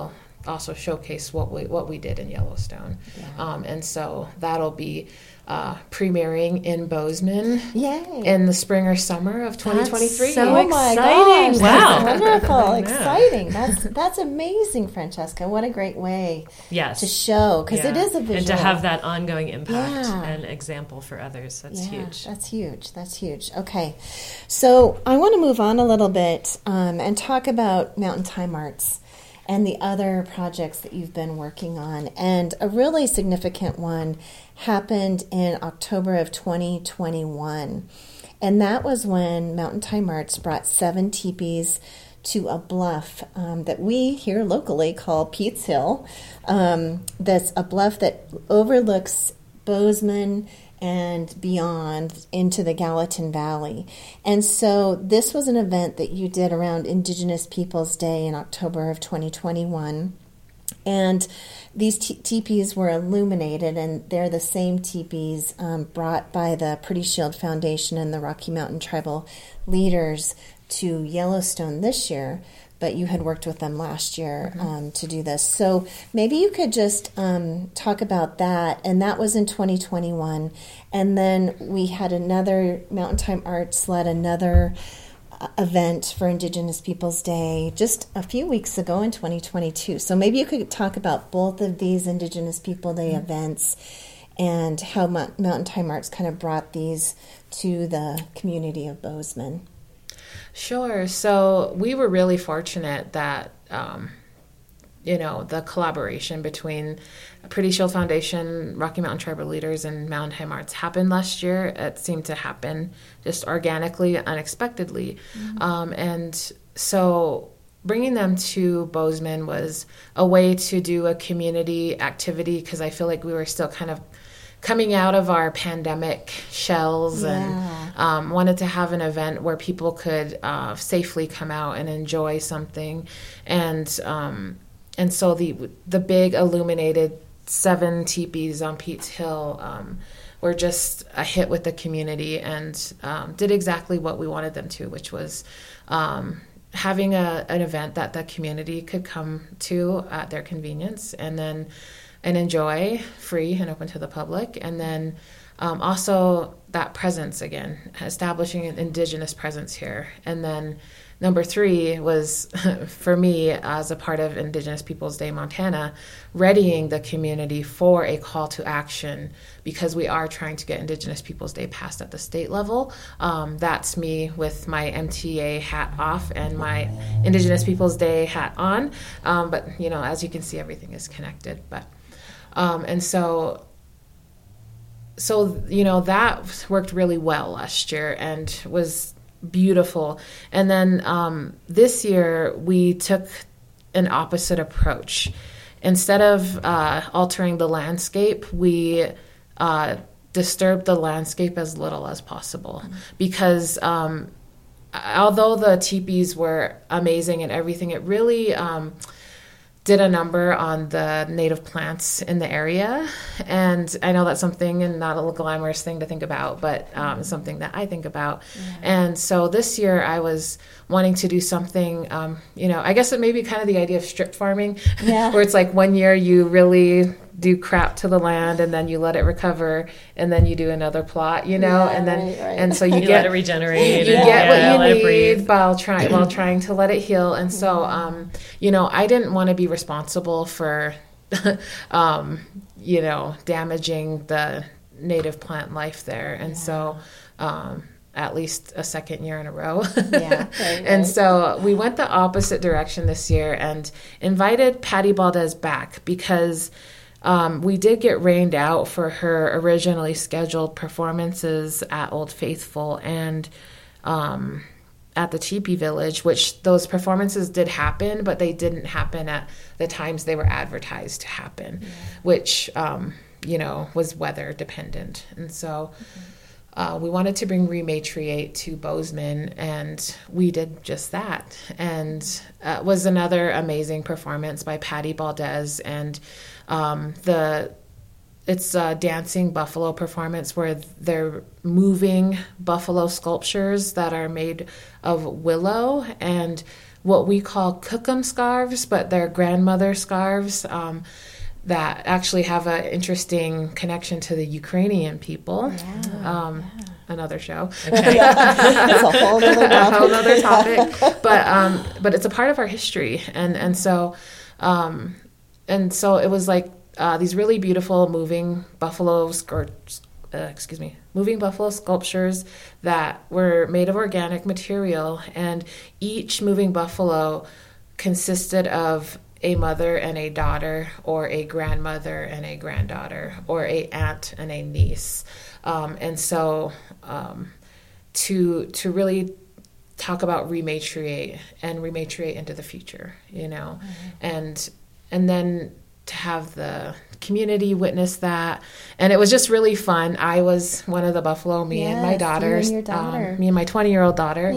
also showcase what we did in Yellowstone. Yeah. And so that'll be premiering in Bozeman Yay. in the spring or summer of 2023. That's so Oh my exciting. gosh, Wow. that's wonderful, Yeah. exciting. That's amazing, Francesca. What a great way Yes. to show, because it Yeah. is a visual. And to have that ongoing impact Yeah. and example for others. That's huge. That's huge. That's huge. Okay. So I want to move on a little bit and talk about Mountain Time Arts and the other projects that you've been working on. And a really significant one happened in October of 2021. And that was when Mountain Time Arts brought 7 teepees to a bluff that we here locally call Pete's Hill. That's a bluff that overlooks Bozeman and beyond into the Gallatin Valley. And so this was an event that you did around Indigenous Peoples Day in October of 2021. And these teepees were illuminated, and they're the same teepees brought by the Pretty Shield Foundation and the Rocky Mountain Tribal leaders to Yellowstone this year, but you had worked with them last year to do this. So maybe you could just talk about that. And that was in 2021. And then we had another, Mountain Time Arts led another event for Indigenous Peoples Day just a few weeks ago in 2022. So maybe you could talk about both of these Indigenous People Day events and how Mountain Time Arts kind of brought these to the community of Bozeman. Sure. So we were really fortunate that, the collaboration between Pretty Shield Foundation, Rocky Mountain Tribal Leaders, and Mountain Time Arts happened last year. It seemed to happen just organically, unexpectedly. And so bringing them to Bozeman was a way to do a community activity, because I feel like we were still kind of coming out of our pandemic shells and wanted to have an event where people could safely come out and enjoy something. And so the big illuminated 7 teepees on Pete's Hill were just a hit with the community and did exactly what we wanted them to, which was having an event that the community could come to at their convenience and enjoy, free and open to the public. And then also that presence again, establishing an Indigenous presence here. And then number 3 was, for me, as a part of Indigenous Peoples Day Montana, readying the community for a call to action, because we are trying to get Indigenous Peoples Day passed at the state level. That's me with my MTA hat off and my Indigenous Peoples Day hat on. But, as you can see, everything is connected. But and so that worked really well last year and was beautiful. And then this year we took an opposite approach. Instead of altering the landscape, we disturbed the landscape as little as possible, because although the teepees were amazing and everything, it really did a number on the native plants in the area. And I know that's something and not a glamorous thing to think about, but something that I think about. Yeah. And so this year I was wanting to do something, I guess it may be kind of the idea of strip farming, where it's like one year you really do crap to the land and then you let it recover and then you do another plot, and then and so you let it regenerate. You get what you need while trying to let it heal. And so I didn't want to be responsible for damaging the native plant life there. And so at least a second year in a row. And so we went the opposite direction this year and invited Patty Baldez back, because we did get rained out for her originally scheduled performances at Old Faithful and at the Teepee Village, which those performances did happen, but they didn't happen at the times they were advertised to happen, which, was weather dependent. And so we wanted to bring Rematriate to Bozeman, and we did just that. And it was another amazing performance by Patty Baldez, and it's a dancing buffalo performance where they're moving buffalo sculptures that are made of willow, and what we call cookum scarves, but they're grandmother scarves that actually have an interesting connection to the Ukrainian people. Another show. Okay. That's a whole other topic. But it's a part of our history, and so it was like these really beautiful moving buffalo sculptures that were made of organic material, and each moving buffalo consisted of a mother and a daughter, or a grandmother and a granddaughter, or a aunt and a niece. To really talk about rematriate into the future, and then to have the community witness that, and it was just really fun. I was one of the buffalo, me and my daughters, me and my 20-year-old daughter,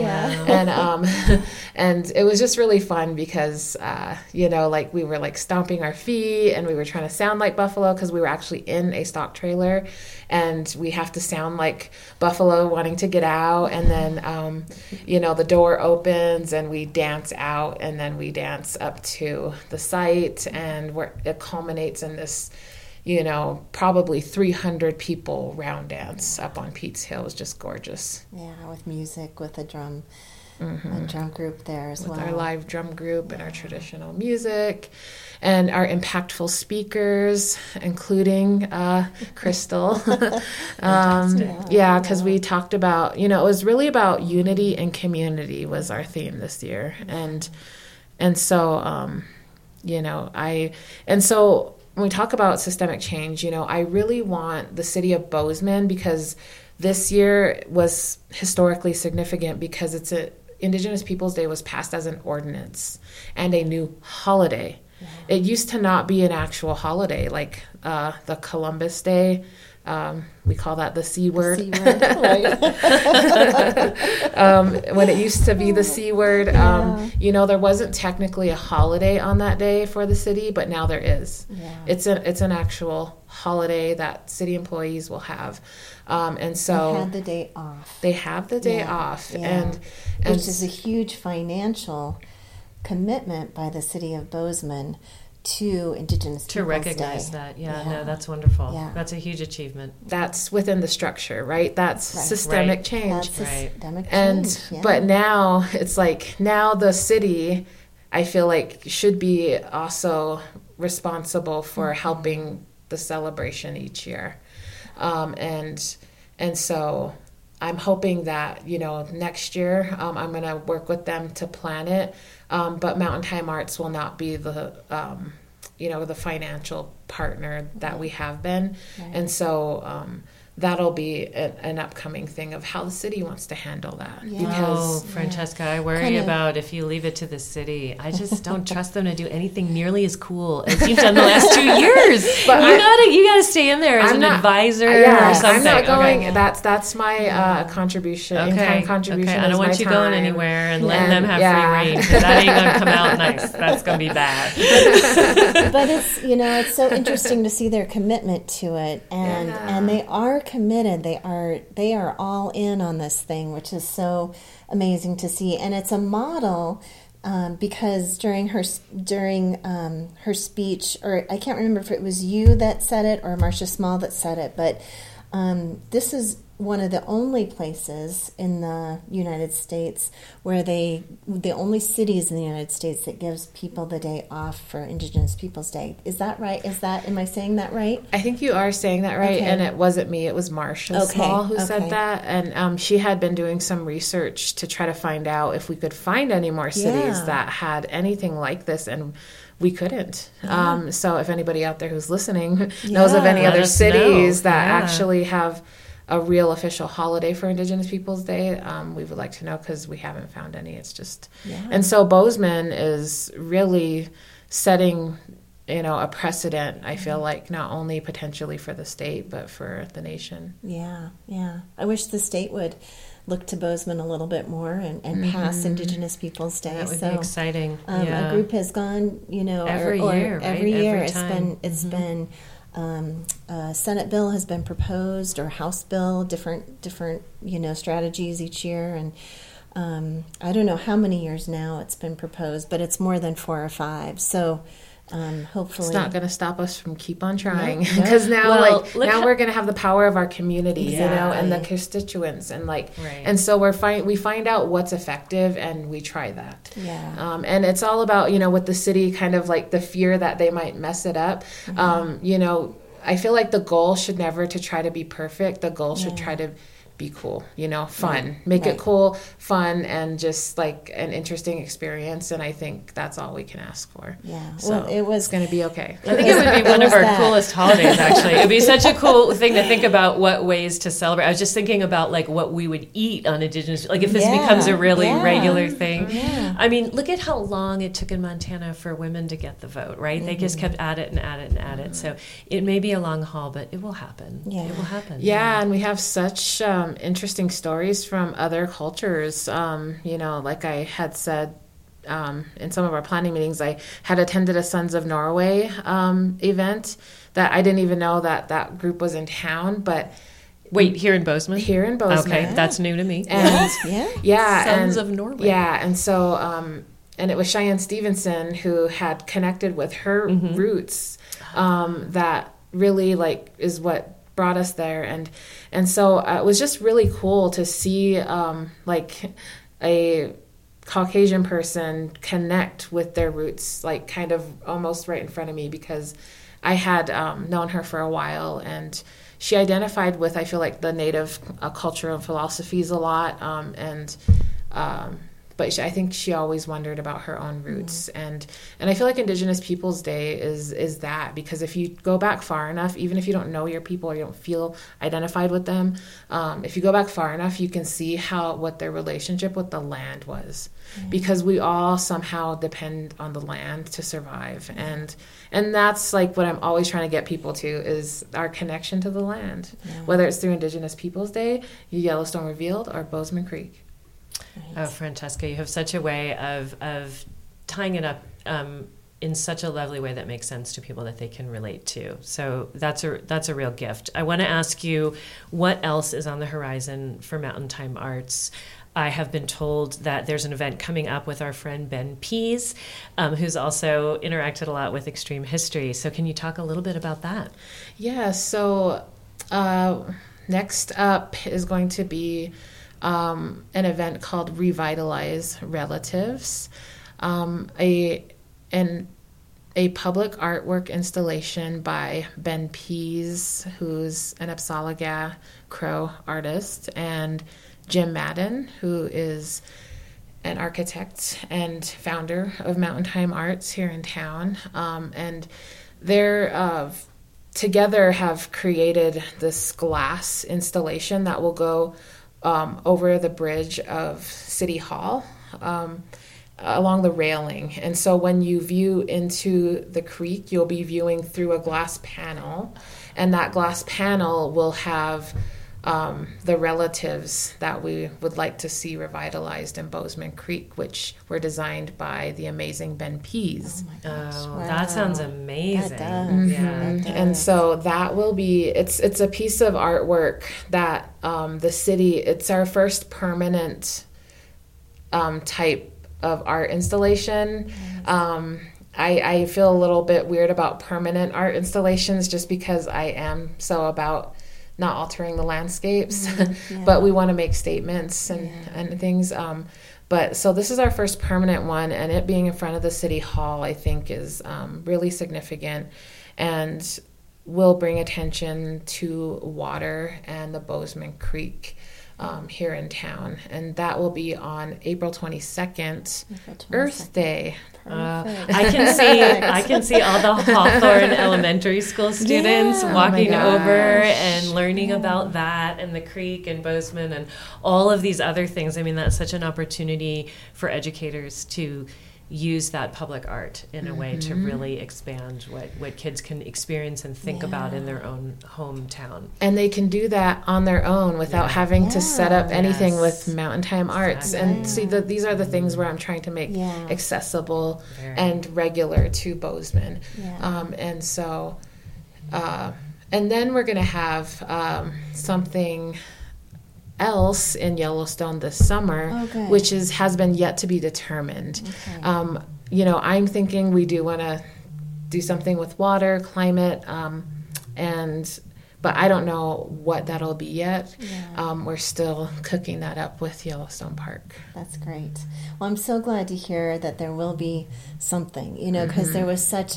and it was just really fun because like we were like stomping our feet, and we were trying to sound like buffalo because we were actually in a stock trailer, and we have to sound like buffalo wanting to get out, and then the door opens and we dance out, and then we dance up to the site, and it culminates in this probably 300 people round dance up on Pete's Hill. It was just gorgeous. Yeah, with music, with a drum group there as well. With our live drum group and our traditional music and our impactful speakers, including Crystal. Because we talked about, it was really about unity and community was our theme this year. And so when we talk about systemic change, I really want the city of Bozeman, because this year was historically significant because Indigenous Peoples Day was passed as an ordinance and a new holiday. Yeah. It used to not be an actual holiday, like the Columbus Day. We call that the C word. When it used to be the C word, there wasn't technically a holiday on that day for the city, but now there is. Yeah. It's an actual holiday that city employees will have, and so they had the day off. They have the day off, and which is a huge financial commitment by the city of Bozeman to Indigenous Peoples to recognize Day. That. No, that's wonderful. Yeah. That's a huge achievement. That's within the structure, right? That's systemic change. That's systemic change. But now it's like, now the city, I feel like, should be also responsible for helping the celebration each year. And so I'm hoping that, next year I'm going to work with them to plan it. But Mountain Time Arts will not be the financial partner that we have been. Right. And so that'll be an upcoming thing of how the city wants to handle that. Yeah. Because Francesca, I worry about if you leave it to the city. I just don't trust them to do anything nearly as cool as you've done the last 2 years. But you gotta stay in there as an advisor or something. I'm not going. Okay. That's my contribution. Okay. Contribution. Okay. I don't want you going anywhere and letting them have free reign, because that ain't gonna come out nice. That's gonna be bad. But it's so interesting to see their commitment to it, and they are committed. They are all in on this thing, which is so amazing to see. And it's a model because during her speech, or I can't remember if it was you that said it or Marcia Small that said it, but this is one of the only places in the United States where the only cities in the United States that gives people the day off for Indigenous Peoples Day. Is that right? Am I saying that right? I think you are saying that right. Okay. And it wasn't me, it was Marcia Small who said that. And she had been doing some research to try to find out if we could find any more cities that had anything like this, and we couldn't. So if anybody out there who's listening knows of any other cities that actually have a real official holiday for Indigenous Peoples Day, we would like to know, because we haven't found any. It's just, and so Bozeman is really setting, a precedent, I feel like, not only potentially for the state, but for the nation. Yeah. I wish the state would look to Bozeman a little bit more and pass Indigenous Peoples Day. That would be exciting. A group has gone, every year, right? Every year. It's been a Senate bill has been proposed, or House bill, different strategies each year, and I don't know how many years now it's been proposed, but it's more than 4 or 5. So hopefully it's not going to stop us from keep on trying, Nope. because now Well, now we're going to have the power of our community, Exactly. and the constituents, and Right. and so we find out what's effective and we try that. Yeah. And it's all about, with the city, kind of like the fear that they might mess it up. I feel like the goal should never to try to be perfect. The goal should try to be cool, fun, make it cool, fun, and just like an interesting experience. And I think that's all we can ask for. Yeah. So Well, it was it's going to be okay. I think it would be one of was our that. coolest holidays, actually. It would be such a cool thing to think about what ways to celebrate. I was just thinking about like what we would eat on Indigenous, like if this Yeah, becomes a really yeah. regular thing. Yeah. I mean, look at how long it took in Montana for women to get the vote, right? They just kept at it and at it and at it. So it may be a long haul, but it will happen. Yeah. It will happen. Yeah, and we have such interesting stories from other cultures. Like I had said in some of our planning meetings, I had attended a Sons of Norway event that I didn't even know that group was in town, but Wait, here in Bozeman? here in Bozeman. Okay, that's new to me. And Yeah. Sons and, of Norway. Yeah, and so and it was Cheyenne Stevenson who had connected with her roots that really is what brought us there, and so it was just really cool to see a Caucasian person connect with their roots, kind of almost right in front of me, because I had known her for a while, and she identified with, I feel like, the Native culture and philosophies a lot, but I think she always wondered about her own roots. And I feel like Indigenous Peoples Day is that, because if you go back far enough, even if you don't know your people or you don't feel identified with them, if you go back far enough, you can see what their relationship with the land was. Because we all somehow depend on the land to survive. And that's what I'm always trying to get people to, is our connection to the land, whether it's through Indigenous Peoples Day, Yellowstone Revealed, or Bozeman Creek. Oh, Francesca, you have such a way of tying it up in such a lovely way that makes sense to people that they can relate to. So that's a real gift. I want to ask you, what else is on the horizon for Mountain Time Arts? I have been told that there's an event coming up with our friend Ben Pease, who's also interacted a lot with Extreme History. So can you talk a little bit about that? Yeah, so next up is going to be an event called Revitalize Relatives, a public artwork installation by Ben Pease, who's an Apsalaga Crow artist, and Jim Madden, who is an architect and founder of Mountain Time Arts here in town. And they're together have created this glass installation that will go over the bridge of City Hall, along the railing. And so when you view into the creek, you'll be viewing through a glass panel, and that glass panel will have the relatives that we would like to see revitalized in Bozeman Creek, which were designed by the amazing Ben Pease. Oh my gosh. Oh, Wow. that sounds amazing. That does. Yeah. That does. And so that will be, it's a piece of artwork that the city, it's our first permanent type of art installation. I feel a little bit weird about permanent art installations, just because I am so about not altering the landscapes, but we want to make statements and things. But so this is our first permanent one, and it being in front of the City Hall, I think, is really significant, and will bring attention to water and the Bozeman Creek here in town. And that will be on April 22nd, Earth Day. I can see all the Hawthorne Elementary School students walking over and learning about that and the creek and Bozeman and all of these other things. I mean, that's such an opportunity for educators to use that public art in a way to really expand what kids can experience and think about in their own hometown. And they can do that on their own without having to set up anything with Mountain Time Arts. And see, these are the things where I'm trying to make accessible and regular to Bozeman. And so, and then we're going to have something else in Yellowstone this summer, which has been yet to be determined. Okay. You know, I'm thinking we do want to do something with water, climate, but I don't know what that'll be yet. Yeah. We're still cooking that up with Yellowstone Park. That's great. Well, I'm so glad to hear that there will be something, you know, because there was such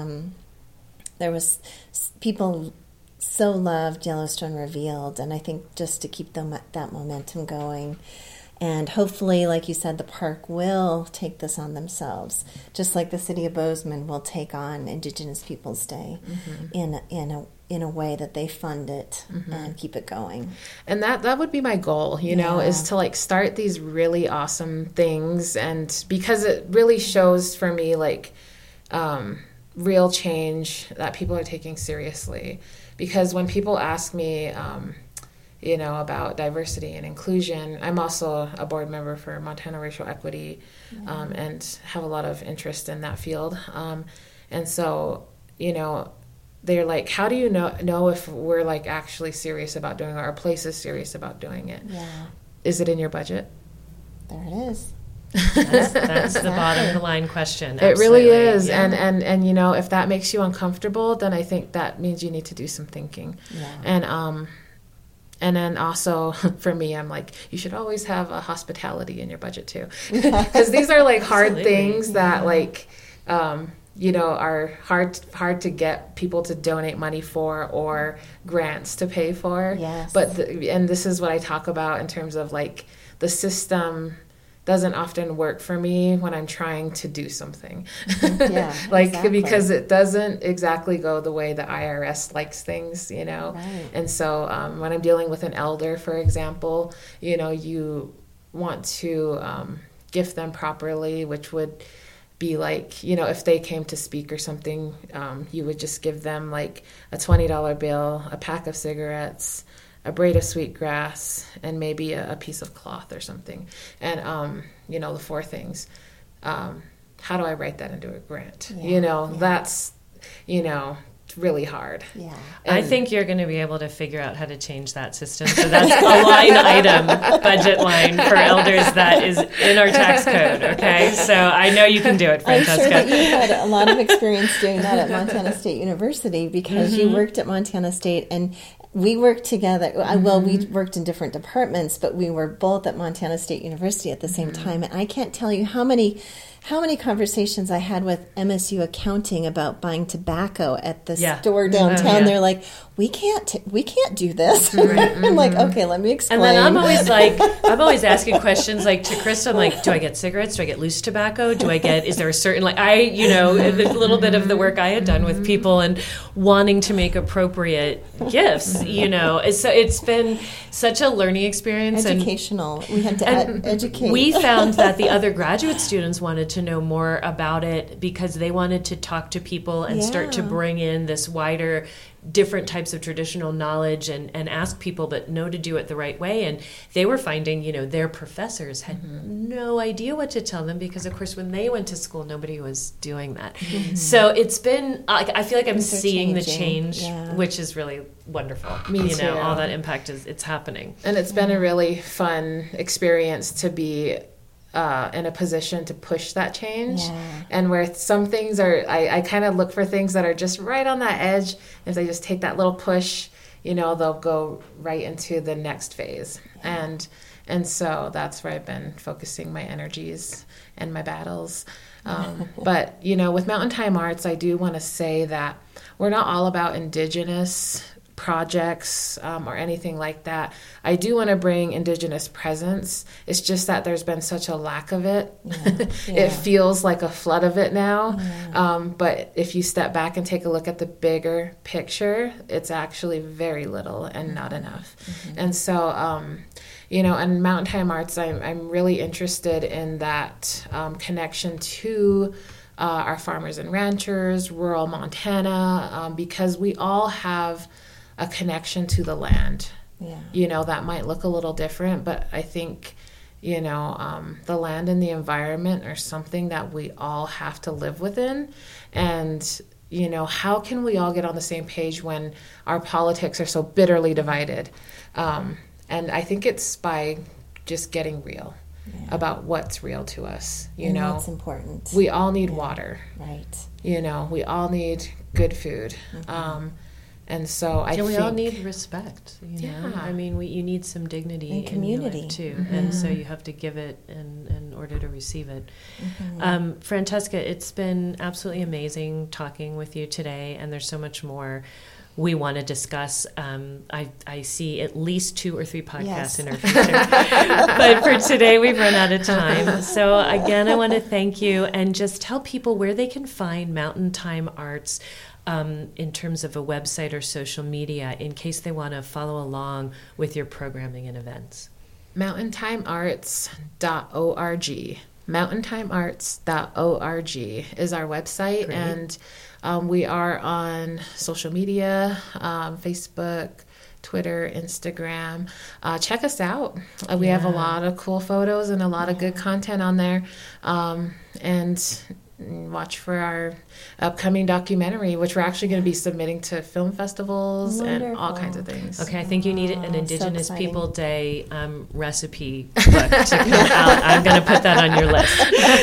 people so loved Yellowstone Revealed, and I think just to keep that momentum going. And hopefully, like you said, the park will take this on themselves, just like the city of Bozeman will take on Indigenous Peoples Day in a way that they fund it and keep it going. And that would be my goal, you know, is to like start these really awesome things, and because it really shows for me like real change that people are taking seriously. Because when people ask me, you know, about diversity and inclusion. I'm also a board member for Montana Racial Equity and have a lot of interest in that field. And so, you know, they're like, how do you know if we're like actually serious about doing it, or our place is serious about doing it? Yeah. Is it in your budget? There it is. That's the bottom line question. Absolutely. It really is. Yeah. And you know, if that makes you uncomfortable, then I think that means you need to do some thinking. Yeah. And then also, for me, I'm like, you should always have a hospitality in your budget, too. Because these are, like, hard things that, like, you know, are hard to get people to donate money for or grants to pay for. Yes. And this is what I talk about in terms of, like, the system doesn't often work for me when I'm trying to do something. Yeah, like, exactly. Because it doesn't exactly go the way the IRS likes things, you know? Right. And so when I'm dealing with an elder, for example, you know, you want to gift them properly, which would be like, you know, if they came to speak or something, you would just give them like a $20 bill, a pack of cigarettes, a braid of sweetgrass, and maybe a piece of cloth or something. And, you know, the 4 things. How do I write that into a grant? Yeah, you know, that's, you know, really hard. Yeah. I think you're going to be able to figure out how to change that system. So that's a line item, budget line for elders that is in our tax code, okay? So I know you can do it, Francesca. I'm sure that you had a lot of experience doing that at Montana State University because you worked at Montana State and we worked together. Well, we worked in different departments, but we were both at Montana State University at the same time. And I can't tell you how many conversations I had with MSU accounting about buying tobacco at the store downtown. They're like, we can't do this. I'm like, okay, let me explain. And then I'm always asking questions like to Krista, I'm like, do I get cigarettes? Do I get loose tobacco? Is there a certain, like, you know, a little bit of the work I had done with people and wanting to make appropriate gifts, you know. So it's been such a learning experience. Educational. We had to educate. We found that the other graduate students wanted to know more about it because they wanted to talk to people and start to bring in this wider, different types of traditional knowledge and ask people, but know to do it the right way. And they were finding, you know, their professors had no idea what to tell them because, of course, when they went to school, nobody was doing that. So it's been, I feel like I'm seeing the change, which is really wonderful. Me too. Know, all that impact it's happening. And it's been a really fun experience to be in a position to push that change. And where some things are, I kind of look for things that are just right on that edge. If they just take that little push, you know, they'll go right into the next phase. And so that's where I've been focusing my energies and my battles. But, you know, with Mountain Time Arts, I do want to say that we're not all about Indigenous projects or anything like that. I do want to bring Indigenous presence. It's just that there's been such a lack of it. It feels like a flood of it now. But if you step back and take a look at the bigger picture, it's actually very little and not enough. And so, you know, and Mountain Time Arts, I'm really interested in that connection to our farmers and ranchers, rural Montana, because we all have a connection to the land. You know, that might look a little different, but I think, you know, the land and the environment are something that we all have to live within. And, you know, how can we all get on the same page when our politics are so bitterly divided? And I think it's by just getting real about what's real to us. You know, what's important. We all need water. Right. You know, we all need good food. And so I think we all need respect. You know? I mean, you need some dignity and community in your life too, and so you have to give it in order to receive it. Francesca, it's been absolutely amazing talking with you today, and there's so much more we want to discuss. I see at least 2 or 3 podcasts in our future, but for today we've run out of time. So again, I want to thank you and just tell people where they can find Mountain Time Arts. In terms of a website or social media, in case they want to follow along with your programming and events. mountaintimearts.org. mountaintimearts.org is our website. Great. And we are on social media, Facebook, Twitter, Instagram. Check us out. We have a lot of cool photos and a lot of good content on there. And watch for our upcoming documentary, which we're actually going to be submitting to film festivals and all kinds of things. Okay, I think you need an Indigenous People Day recipe book to come out. I'm going to put that on your list.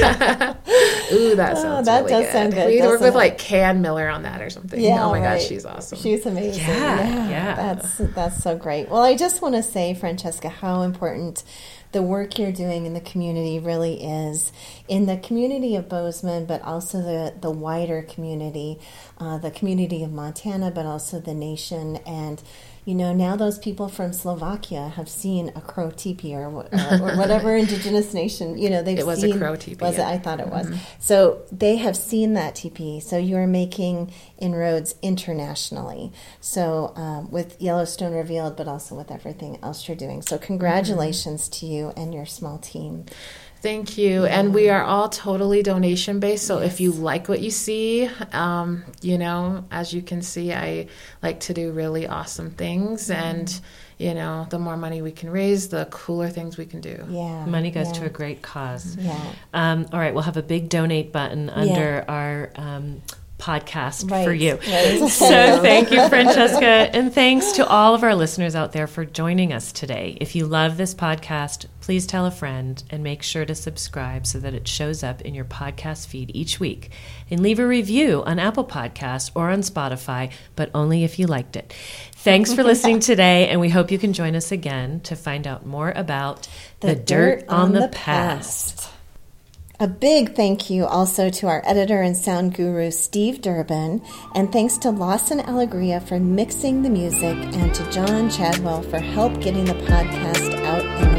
Ooh, that sounds really good. Sound good. We work with like Can Miller on that or something. Yeah, oh my gosh, she's awesome. She's amazing. Yeah. That's so great. Well, I just want to say, Francesca, how important the work you're doing in the community really is, in the community of Bozeman, but also the wider community, the community of Montana, but also the nation. And, you know, now those people from Slovakia have seen a Crow teepee or whatever indigenous nation, you know, they've seen. It was a Crow teepee. Was it? I thought it was. So they have seen that teepee. So you're making inroads internationally. So with Yellowstone Revealed, but also with everything else you're doing. So congratulations to you and your small team. Thank you. And we are all totally donation based. So if you like what you see, you know, as you can see, I like to do really awesome things. And, you know, the more money we can raise, the cooler things we can do. Yeah. Money goes to a great cause. Yeah. All right. We'll have a big donate button under our podcast for you. Right. So thank you, Francesca. And thanks to all of our listeners out there for joining us today. If you love this podcast, please tell a friend and make sure to subscribe so that it shows up in your podcast feed each week. And leave a review on Apple Podcasts or on Spotify, but only if you liked it. Thanks for listening today, and we hope you can join us again to find out more about the dirt on the past. A big thank you also to our editor and sound guru, Steve Durbin, and thanks to Lawson Alegria for mixing the music, and to John Chadwell for help getting the podcast out in